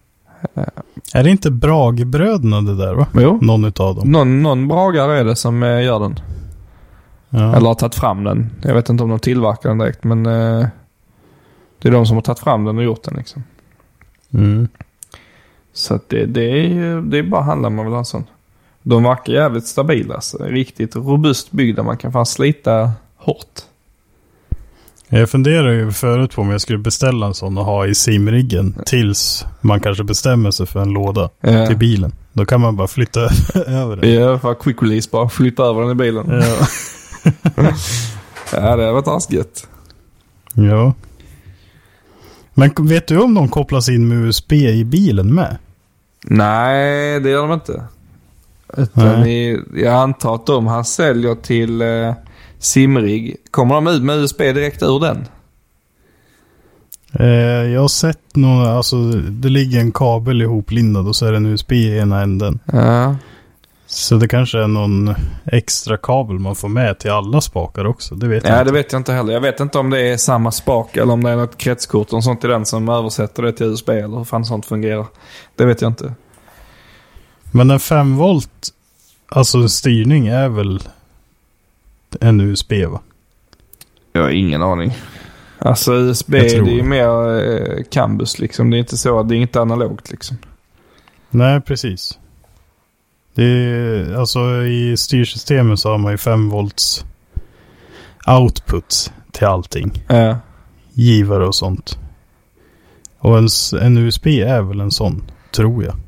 Är det inte Bragebröderna det där va? Jo. Någon utav dem. Någon, någon bragare är det som eh, gör den. Ja. Eller har tagit fram den. Jag vet inte om de tillverkar den direkt, men eh, det är de som har tagit fram den och gjort den liksom. Mm. Så att det, det är ju det är bara handlar man väl ha sån. De verkar jävligt stabila. Alltså. Riktigt robust byggda. Man kan fan slita hårt. Jag funderar ju förut på om jag skulle beställa en sån och ha i simriggen tills man kanske bestämmer sig för en låda ja. till bilen. Då kan man bara flytta över den. Ja, för quick release bara flytta över den i bilen. Ja, ja det har varit asgött. ja. Men vet du om de kopplas in med U S B i bilen med? Nej, det gör de inte. Utan i, jag antar att de han säljer till eh, simrig. Kommer de ut med U S B direkt ur den? Eh, jag har sett någon, alltså det ligger en kabel ihoplindad och så är det en U S B i ena änden. Ja. Så det kanske är någon extra kabel man får med till alla spakar också. Det vet Ja, jag det inte. vet jag inte heller. Jag vet inte om det är samma spak eller om det är något kretskort och sånt i den som översätter det till U S B eller hur fan sånt fungerar. Det vet jag inte. Men en fem volt, alltså styrning är väl en U S B va? Jag har ingen aning. Alltså U S B det är ju mer eh, campus liksom. Det är inte så, det är inte analogt liksom. Nej, precis. Det är, alltså i styrsystemet så har man ju fem volts output till allting. Ja. Givare och sånt. Och en, en U S B är väl en sån, tror jag.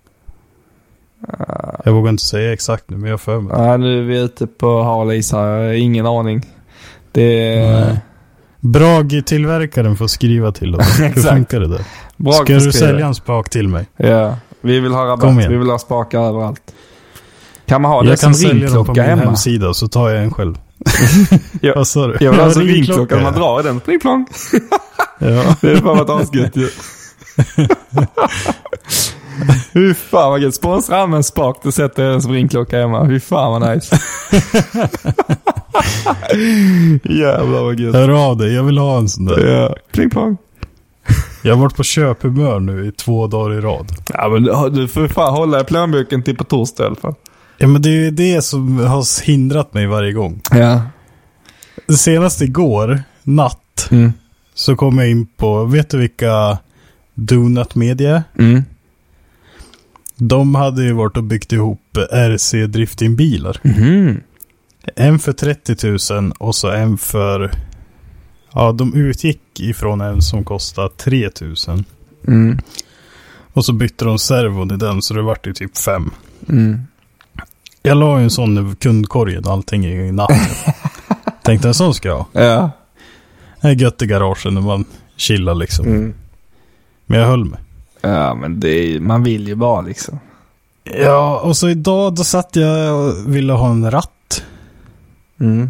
Uh, jag vågar inte säga exakt nu, men jag för mig. Nej, nu är vi ute på halis här. Jag har ingen aning. Det är... Brag-tillverkaren får skriva till oss. Hur funkar det där? Brag Ska du sälja en spak till mig? Ja, vi vill ha rabatt. Vi vill ha spakar överallt. Kan man ha det jag som ringklocka hemma? Jag kan sälja dem på min hemsida så tar jag en själv. Ja, vad sa du? Jag vill ha en ringklocka när man drar i den. Pling plong. Ja. Det är fan vad asgött ju. Hur fan vad gött. Sponsra med en spak, du sätter en som ringklocka hemma. Hur fan vad nice. Jävlar vad gött. Hör av dig, jag vill ha en sån där. Ja, pling plong. Jag har varit på köphumör nu i två dagar i rad. Ja, men du får fan hålla i plånboken till på torsdag i alla fall. Ja, men det är ju det som har hindrat mig varje gång. Ja. Senast igår, natt, mm. så kom jag in på, vet du vilka Donut Media? Mm. De hade ju varit och byggt ihop R C-driftingbilar. Mm. En för trettio tusen och så en för... Ja, de utgick ifrån en som kostade tre tusen. Mm. Och så bytte de servon i den så det vart ju typ fem. Mm. Jag la ju en sån i kundkorgen, allting i natten. Tänkte en sån ska jag ha. Ja. Det är gött i garagen när man chillar liksom. Mm. Men jag höll mig. Ja, men det är, man vill ju bara liksom. Ja, och så idag då satt jag och ville ha en ratt. Mm.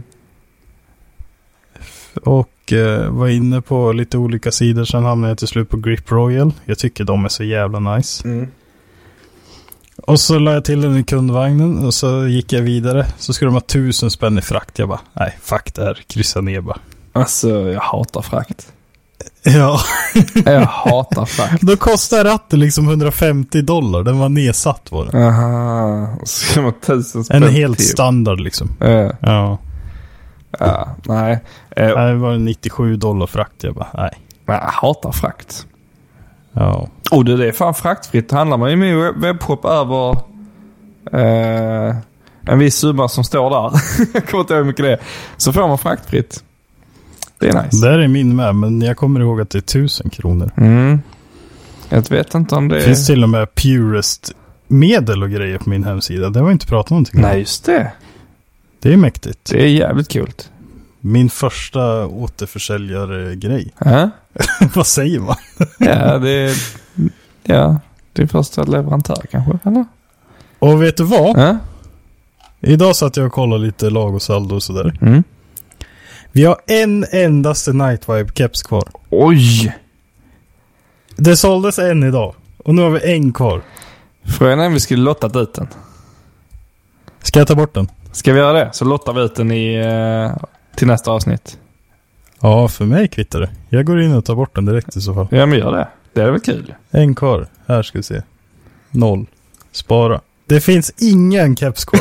Och eh, var inne på lite olika sidor. Sen hamnade jag till slut på Grip Royal. Jag tycker de är så jävla nice. Mm. Och så la jag till den i kundvagnen. Och så gick jag vidare. Så skulle de ha tusen spänn i frakt. Jag bara, nej, fuck det här. Kryssa ner bara. Alltså, jag hatar frakt. Ja. Jag hatar frakt. Då kostar ratten liksom hundrafemtio dollar. Den var nedsatt var den. Aha. Så ska man tusen spänn. En helt till. Standard liksom. Uh. Ja. Ja, nej. Uh. Det var nittiosju dollar frakt. Jag bara, nej. Men jag hatar frakt. Ja. Och det är fan fraktfritt. Handlar man i min webbshop över eh, en viss summa som står där. Jag kommer inte ihåg hur mycket det är. Så får man fraktfritt. Det är nice. Där är min med, men jag kommer ihåg att det är tusen kronor. Mm. Jag vet inte om det är... Det finns till och med Purest medel och grejer på min hemsida. Det har vi inte pratat om någonting om. Nej, just det. Det är mäktigt. Det är jävligt kul. Min första återförsäljare-grej. Äh? Vad säger man? Ja, det är... Ja, det är första leverantör kanske, eller? Och vet du vad? Äh? Idag satt jag och kollade lite lag och saldo och sådär. Mm. Vi har en endaste Nightvibe-keps kvar. Oj! Det såldes en idag. Och nu har vi en kvar. Frågan är om vi skulle lottat ut den. Ska jag ta bort den? Ska vi göra det? Så lottar vi ut den i, eh, till nästa avsnitt. Ja, för mig kvittar det. Jag går in och tar bort den direkt i så fall. Ja, men gör det. Det är väl kul. En kvar. Här ska vi se. Noll. Spara. Det finns ingen kepskort.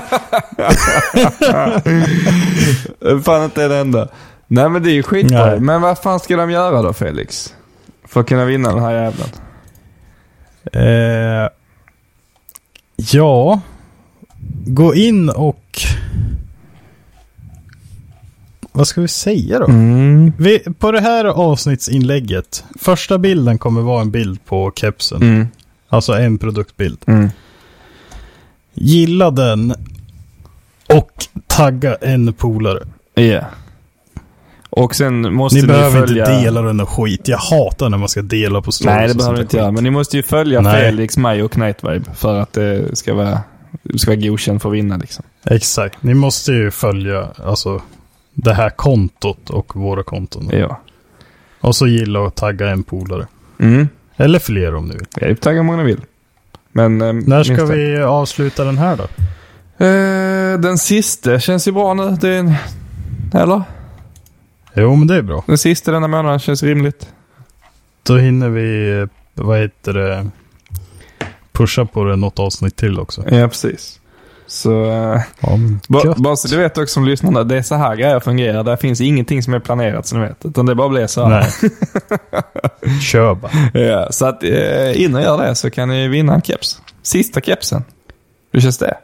Fan inte det enda. Nej men det är ju skitbra. Nej. Men vad fan ska de göra då, Felix? För att kunna vinna den här jävlen. Eh, ja. Gå in och... Vad ska vi säga då? Mm. Vi, på det här avsnittsinlägget. Första bilden kommer vara en bild på kepsen. Mm. Alltså en produktbild. Mm. Gilla den. Och tagga en polare. Ja. Yeah. Och sen måste ni, ni behöver följa... inte dela den och skit. Jag hatar när man ska dela på stories. Nej, det och behöver sånt ni inte där göra. skit. Men ni måste ju följa Nej. Felix, mig och Knightvibe för att det ska vara, det ska vara godkänt för att vinna liksom. Exakt. Ni måste ju följa alltså det här kontot och våra konton. Ja. Och så gilla och tagga en polare. Mm. Eller fler om ni vill. Ja, tagga hur många ni vill. Men, eh, När ska minst vi avsluta den här då? Eh, den sista känns ju bra nu. Det är en... Eller? Jo, men det är bra. Den sista denna månaden känns rimligt. Då hinner vi, vad heter det, pusha på det något avsnitt till också. Ja, precis. Så eh, Ja, ba, bara så du vet också som lyssnar, det är så här grejer fungerar. Där finns ingenting som är planerat så ni vet. Utan det bara blir så här. Nej. Kör bara. Ja, så att eh, innan jag gör det så kan ni vinna en keps. Sista kepsen. Hur känns det?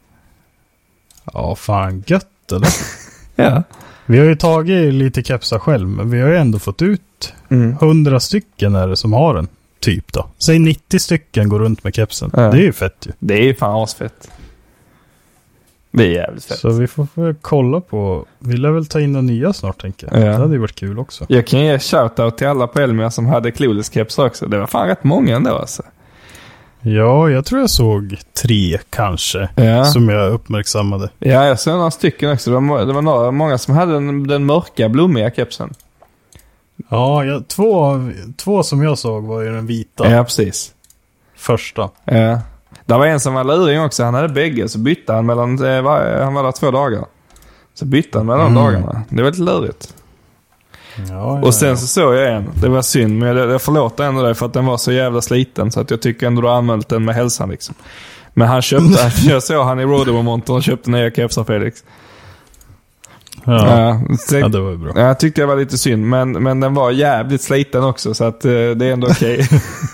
Ja, fan gött eller? Ja. Vi har ju tagit lite kepsar själv, men vi har ju ändå fått ut Mm. hundra stycken är det som har den. Typ då. Säg nittio stycken går runt med kepsen. Ja. Det är ju fett ju. Det är ju fan asfett. Det är jävligt fett. Så vi får, får kolla på. Vi lär väl ta in några nya snart, tänker jag. Ja. Det hade ju varit kul också. Jag kan ge shoutout till alla på Elmia som hade Clueless-kepsar också. Det var fan rätt många ändå alltså. Ja, jag tror jag såg tre kanske. Ja. Som jag uppmärksammade. Ja, jag såg några stycken också. Det var, det var några, många som hade den, den mörka, blommiga kepsen. Ja, jag, två, av- två som jag såg var ju den vita. Ja, precis. Första. Ja. Det var en som var luring också. Han hade bägge. Så bytte han mellan... eh, var- Han var där två dagar. Så bytte han mellan Mm. dagarna. Det var lite lurigt. Ja, ja, Och sen så såg jag en. Det var synd. Men jag, jag förlåter ändå dig för att den var så jävla sliten. Så att jag tycker ändå du har använt den med hälsan liksom. Men han köpte... jag såg han i Rodeo-montern och köpte nya kepsar, Felix. ja. Ja, så, Ja, det var ju bra. ja, jag tyckte det var lite synd. Men, men den var jävligt sliten också. Så att eh, det är ändå okej.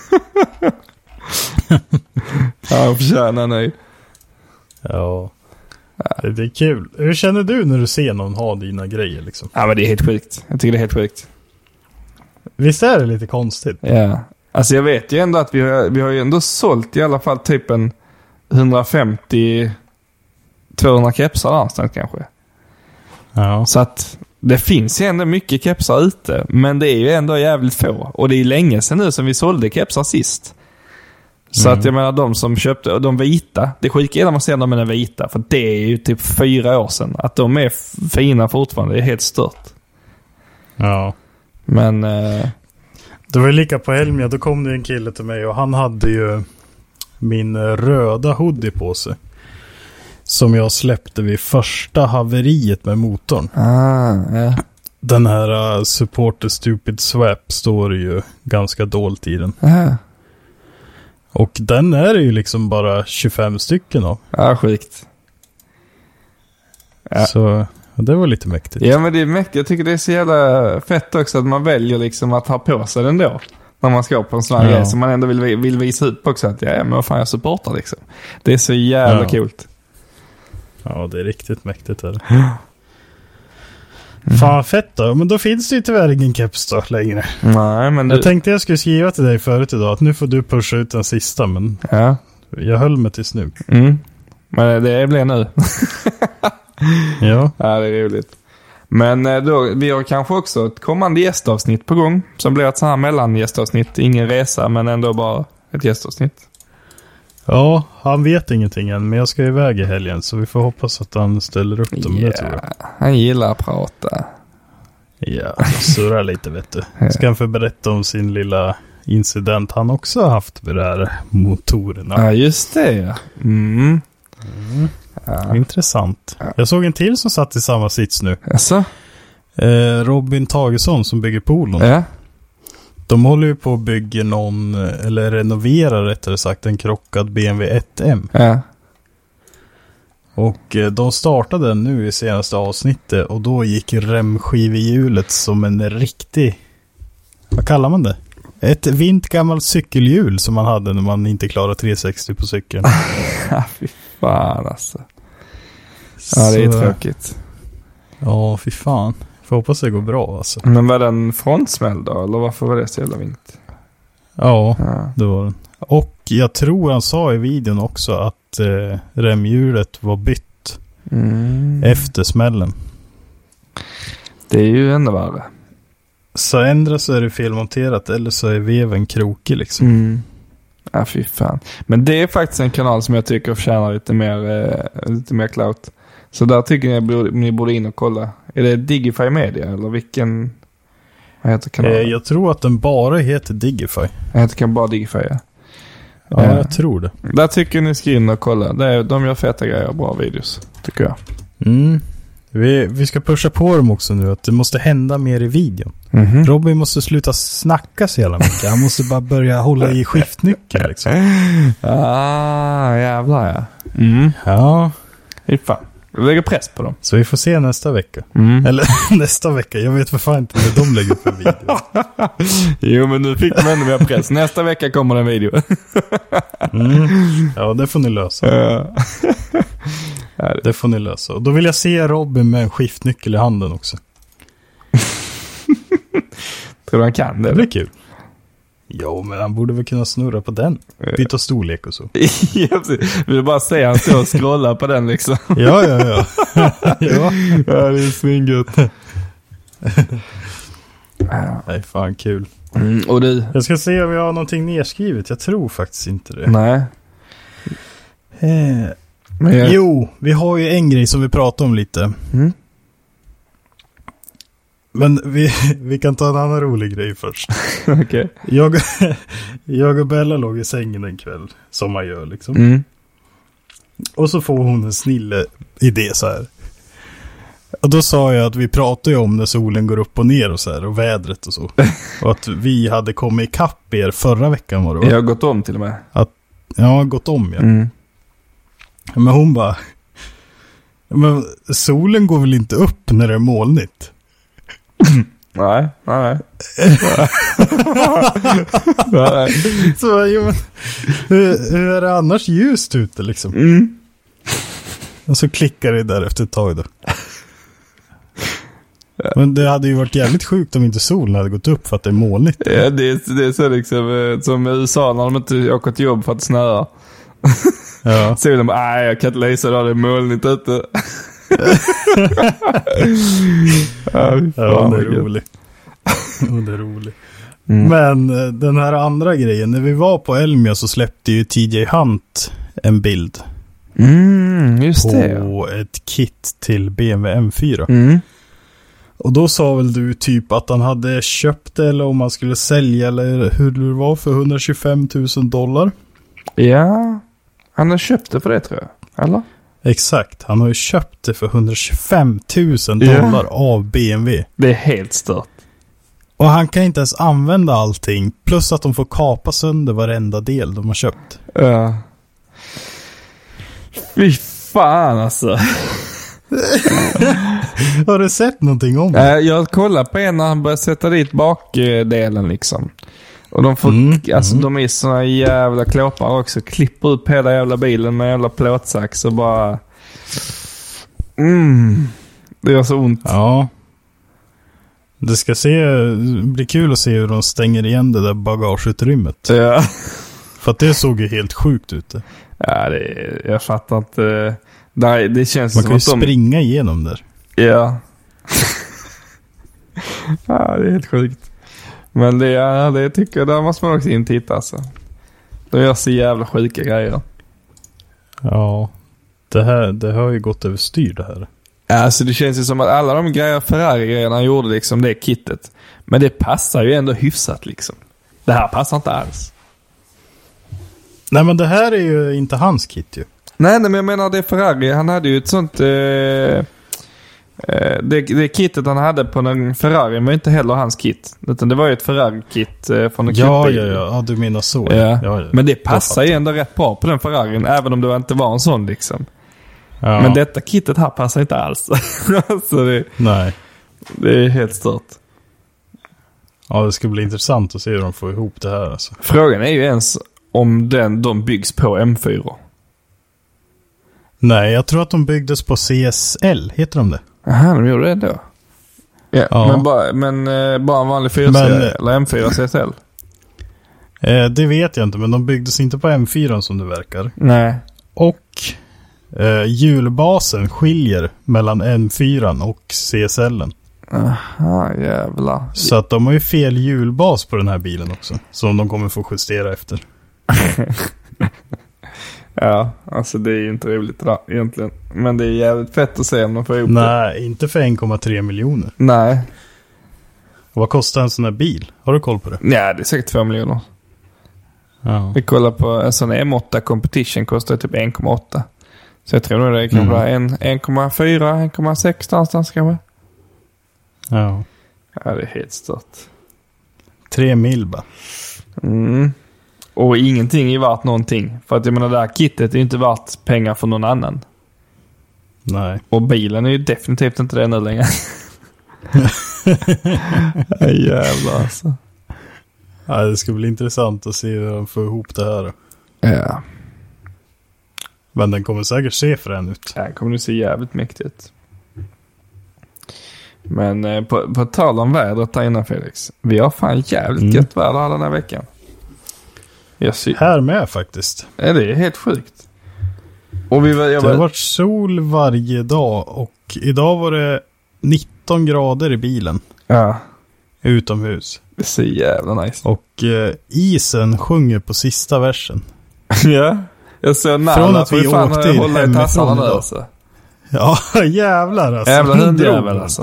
Ja, jag förtjänar nej. Ja. Det, det är kul. Hur känner du när du ser någon ha dina grejer liksom? Ja, men det är helt sjukt. Jag tycker det är helt sjukt. Visst är det lite konstigt? Ja. Alltså jag vet ju ändå att vi har, vi har ju ändå sålt i alla fall typ en hundrafemtio tvåhundra kepsar någonstans kanske. Ja. Så att det finns ju ändå mycket kepsar ute. Men det är ju ändå jävligt få. Och det är länge sedan nu som vi sålde kepsar sist. Så Mm. att jag menar de som köpte, de vita, det skicka är när man ser dem med den vita. För det är ju typ fyra år sedan. Att de är f- fina fortfarande, det är helt stört. Ja. Men eh, Det var ju lika på Elmia, då kom det en kille till mig och han hade ju min röda hoodie på sig. Som jag släppte vid första haveriet med motorn. ah, ja. Den här uh, Support the Stupid Swap står ju ganska dolt i den. Ah. Och den är ju liksom bara tjugofem stycken av. Ja, sjukt. Ja. Så ja, det var lite mäktigt. Ja, men det är mäktigt. Jag tycker det är så jävla fett också att man väljer liksom att ha på sig den då. När man ska på en sån här Ja. grej som man ändå vill, vill visa upp också att ja, men vad fan jag supportar liksom. Det är så jävla Ja. coolt. Ja, det är riktigt mäktigt är det. Fan fett då. Men då finns det ju tyvärr ingen keps då längre. Nej, men du... Jag tänkte jag skulle skriva till dig förut idag att nu får du pusha ut den sista, men Ja. jag höll mig tills nu. Mm. Men det blir nu. Ja. Ja, det är roligt. Men eh, då, vi har kanske också ett kommande gästavsnitt på gång. Som blir ett så här mellangästavsnitt. Ingen resa, men ändå bara ett gästavsnitt. Ja, han vet ingenting än, men jag ska iväg i helgen så vi får hoppas att han ställer upp dem. Det tror jag. Han gillar att prata. Ja, surra lite vet du. Ska han få berätta om sin lilla incident han också har haft med de här motorerna. Ja, just det. Ja. Mm. Ja. Intressant. Jag såg en till som satt i samma sits nu. Alltså? Eh, Robin Tagesson som bygger Polon. Ja. De håller ju på att bygga någon, eller renovera rättare sagt, en krockad B M W ett M. Ja. Och de startade den nu i senaste avsnittet och då gick remskivehjulet som en riktig, vad kallar man det? Ett vint gammalt cykelhjul som man hade när man inte klarade trehundrasextio på cykeln. Ja, fy fan alltså. Ja, det är Så, tråkigt. Ja, fy fan. Får hoppas det går bra alltså. Men var den frontsmäll då? Eller varför var det så jävla vint? Ja, Ja. det var den. Och jag tror han sa i videon också att eh, remhjulet var bytt Mm. efter smällen. Det är ju ännu värre. Så ändra så är det felmonterat eller så är veven krokig liksom. Mm. Ja, fy fan. Men det är faktiskt en kanal som jag tycker förtjänar lite mer, eh, lite mer clout. Så där tycker jag borde, ni borde in och kolla. Är det Digify Media eller vilken, vad heter kanalen? Eh, jag tror att den bara heter Digify. Jag heter kan bara Digify, ja. Ja, Eh, jag tror det. Där tycker ni ska in och kolla. Det är, de gör feta grejer och bra videos, tycker jag. Mm. Vi, vi ska pusha på dem också nu att det måste hända mer i videon. Mm-hmm. Robin måste sluta snacka så jävla mycket. Han måste bara börja hålla i skiftnyckeln liksom. Ah, jävlar ja. Mm. Ja, Fy fan. Vi lägger press på dem. så vi får se nästa vecka. Mm. Eller nästa vecka, jag vet för fan inte när de lägger upp en video. Jo, men nu fick de ännu mer press. Nästa vecka kommer det en video. Mm. Ja, det får ni lösa. Ja. Det får ni lösa. Och då vill jag se Robin med en skiftnyckel i handen också. Tror du han kan det? Det blir kul. Jo, men han borde väl kunna snurra på den. Byta storlek och så. Ja, precis. Vi vill bara se han stå och scrolla på den liksom. Ja, ja, ja. Ja, Ja, det är svingött. nej, fan kul. Mm, och du? Jag ska se om jag har någonting nedskrivet. Jag tror faktiskt inte det. Nej. Eh, Men jag... Jo, vi har ju en grej som vi pratar om lite. Mm. Men vi, vi kan ta en annan rolig grej först. Okej. Okay. Jag, jag och Bella låg i sängen en kväll, som man gör liksom. Mm. Och så får hon en snille idé så här. Och då sa jag att vi pratar ju om när solen går upp och ner och så här, och vädret och så. Och att vi hade kommit ikapp er förra veckan var det va? Jag har gått om till och med. Att, ja, gått om ja. Mm. Men hon bara, men solen går väl inte upp när det är molnigt? Nej, nej. Nej. Så, jo, men, hur, hur är det annars ljust ute liksom? Mm. Och så klickar det där efter ett tag då. Men det hade ju varit jävligt sjukt om inte solen hade gått upp för att det är molnigt. Ja, det är, det är så liksom som i U S A när de inte åker till jobb för att det snöar. Ja. Solen bara, nej jag kan inte lysa idag, det är molnigt ute. Ja, Ja, det är roligt. Det är roligt. Mm. Men eh, den här andra grejen, när vi var på Elmia så släppte ju T J Hunt en bild Mm, just på det. ett kit till B M W M fyra. Mm. Och då sa väl du typ att han hade köpt det eller om han skulle sälja eller hur det var för hundratjugofem tusen dollar. Ja, han har köpt det för det tror jag. Eller? Exakt, han har ju köpt det för hundratjugofem tusen Ja. dollar av B M W. Det är helt stört. Och han kan inte ens använda allting. Plus att de får kapa sönder varenda del de har köpt. Ja. Fy fan alltså. Har du sett någonting om det? Äh, jag kollar på en när han börjar sätta dit bakdelen liksom. Och de får, Mm, alltså mm. de är såna jävla klåpar också. Klipper upp hela jävla bilen med jävla plåtsax och bara... Mm. Det gör så ont. Ja. Det ska se, det blir kul att se hur de stänger igen det där bagageutrymmet. Ja. För att det såg ju helt sjukt ut. Ja, det, jag fattar inte. Det, det känns Man som kan ju att de... springa igenom där. Ja. Ja, det är helt sjukt. Men det, ja, det tycker jag, där måste man också in titta alltså. De gör så jävla sjuka grejer. Ja. Det här, det har ju gått överstyr det här. Alltså det känns ju som att alla de grejer Ferrari-grejerna han gjorde liksom, det kittet. Men det passar ju ändå hyfsat liksom. Det här passar inte alls. Nej men det här är ju inte hans kit ju. Nej, nej men jag menar det är Ferrari. Han hade ju ett sånt... Eh, Eh, det, det kittet han hade på den Ferrari var inte heller hans kit. Utan det var ju ett Ferrari-kit eh, från en ja, klippbil. ja, ja, ja, du menar så. Ja. Ja, ja. Men det passar ju ändå rätt bra på den Ferrarin, även om det inte var en sån liksom. Ja. Men detta kittet här passar inte alls. Så det, Nej. det är helt stört. Ja, det ska bli intressant att se hur de får ihop det här. Alltså. Frågan är ju ens om den, de byggs på M fyra. Nej, jag tror att de byggdes på C S L, heter de det? Jaha, de gjorde det då. Ja, Ja. Men, bara, men eh, bara en vanlig fyra Men, eller M fyra C S L? Eh, det vet jag inte, men de byggdes inte på M fyra som det verkar. Nej. Och eh, hjulbasen skiljer mellan M fyra och C S L. Aha, jävlar. Så att de har ju fel hjulbas på den här bilen också. Som de kommer få justera efter. Ja, alltså det är ju inte roligt då, egentligen. Men det är jävligt fett att se om de får ihop det. Nej, inte för en komma tre miljoner. Nej. Vad kostar en sån här bil? Har du koll på det? Ja, det är säkert två miljoner. Ja. Vi kollar på en sån M åtta Competition kostar typ en komma åtta. Så jag tror nog det är kanske Mm. en komma fyra, en komma sex någonstans kanske. Ja. Ja, det är helt stört. Tre mil bara. Mm. Och ingenting är värt någonting. För att jag menar, det här kittet är ju inte värt pengar för någon annan. Nej. Och bilen är ju definitivt inte det nu längre. Ja, jävlar alltså. Ja, det ska bli intressant att se hur de får ihop det här. Ja. Men den kommer säkert se frän ut. Det här kommer nu se jävligt mäktigt. Men eh, på, på tal om vädret där innan, Felix. Vi har fan jävligt Mm. gött väder den här veckan. Jag sy- Här med faktiskt. ja, det är helt sjukt. Och vi var, jag Det har var, varit sol varje dag. Och idag var det nitton grader i bilen. ja, Utomhus. det är så jävla nice. Och eh, isen sjunger på sista versen. Ja, jag såg när Från att vi fan åkte hålla i hemifrån tassarna nu idag. alltså. Ja, jävlar alltså. Jävla Hon hundjävel drog. alltså.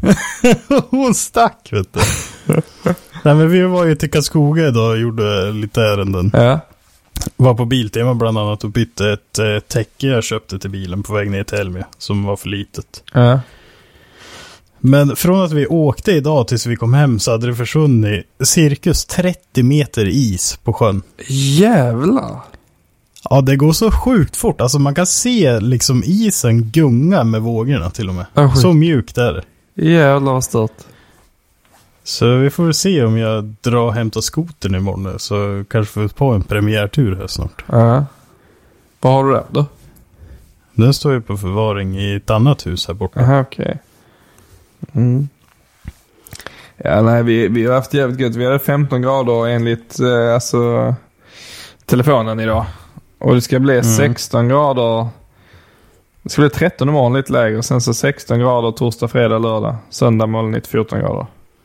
Hon stack, vet du. Nej, men vi var ju till Karlskoga idag och gjorde lite ärenden. Ja. Var på Biltema bland annat och bytte ett eh, täcke jag köpte till bilen på väg ner till Elmia som var för litet. Ja. Men från att vi åkte idag tills vi kom hem så hade det försvunnit cirkus trettio meter is på sjön. Jävlar. Ja, det går så sjukt fort. Alltså man kan se liksom isen gunga med vågorna till och med. Ja, sjukt. Så mjukt är det. Jävlar vad stort. Så vi får väl se om jag drar och hämtar skotern imorgon. Så kanske får vi på en premiärtur här snart. Ja. Vad har du där då? Den står ju på förvaring i ett annat hus här borta. Aha, okej. Okay. Mm. Ja, nej, vi, vi har haft jävligt gött. Vi hade femton grader enligt eh, alltså, telefonen idag. Och det ska bli mm. sexton grader. Det ska bli tretton imorgon, lite lägre. Sen så sexton grader torsdag, fredag, lördag. Söndag molnigt fjorton grader.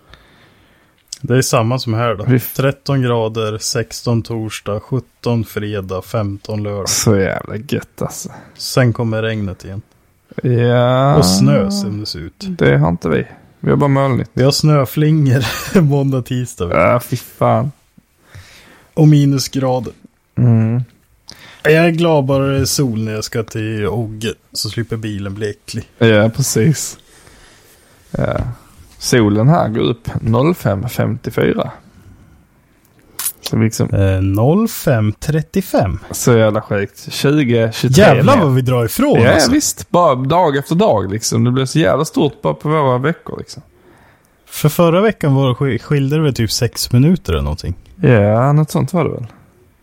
Det är samma som här då. Vi- tretton grader, sexton torsdag, sjutton fredag, femton lördag. Så jävla gött alltså. Sen kommer regnet igen. Ja. Och snö som det ser ut. Det har inte vi. Vi har bara molnigt. Vi har snöflingor måndag, tisdag. Ja, fy fan. Och minusgrader. Mm. Jag är glad bara det är sol när jag ska till Ogge. Så slipper bilen bli äcklig. Ja, precis. Ja. Solen här går upp fem femtiofyra. Så liksom, Eh, noll fem trettiofem. så jävla sjukt. tjugo tjugotre. Jävlar vad vi drar ifrån Ja, alltså. visst. Bara dag efter dag liksom. Det blir så jävla stort bara på våra veckor liksom. För förra veckan var det sk- skilde det väl typ sex minuter eller någonting. Ja, något sånt var det väl.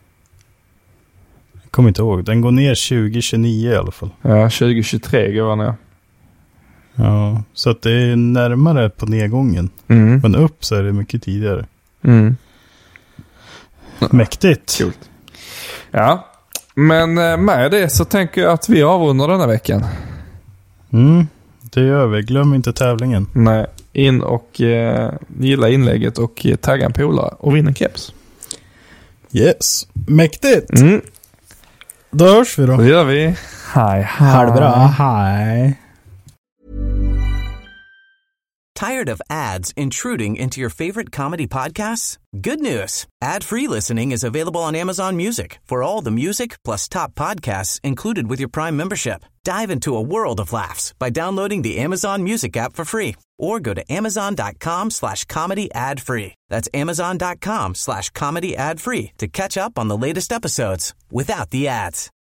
Jag kommer inte ihåg. Den går ner tjugo tjugonio i alla fall. Ja, tjugo tjugotre går ner. Ja, så att det är närmare på nedgången. Mm. Men upp så är det mycket tidigare. Mm. Mäktigt. Kul. Ja, men eh, med det så tänker jag att vi avrundar denna veckan. Mm, det gör vi. Glöm inte tävlingen. Nej, in och eh, gilla inlägget och eh, tagga en polare och vinna en keps. Yes. Mäktigt. Mm. Då hörs vi då. Det gör vi. Hej, hej. Ha det bra. Hej. Tired of ads intruding into your favorite comedy podcasts? Good news. Ad-free listening is available on Amazon Music for all the music plus top podcasts included with your Prime membership. Dive into a world of laughs by downloading the Amazon Music app for free or go to amazon.com slash comedy ad free. That's amazon.com slash comedy ad free to catch up on the latest episodes without the ads.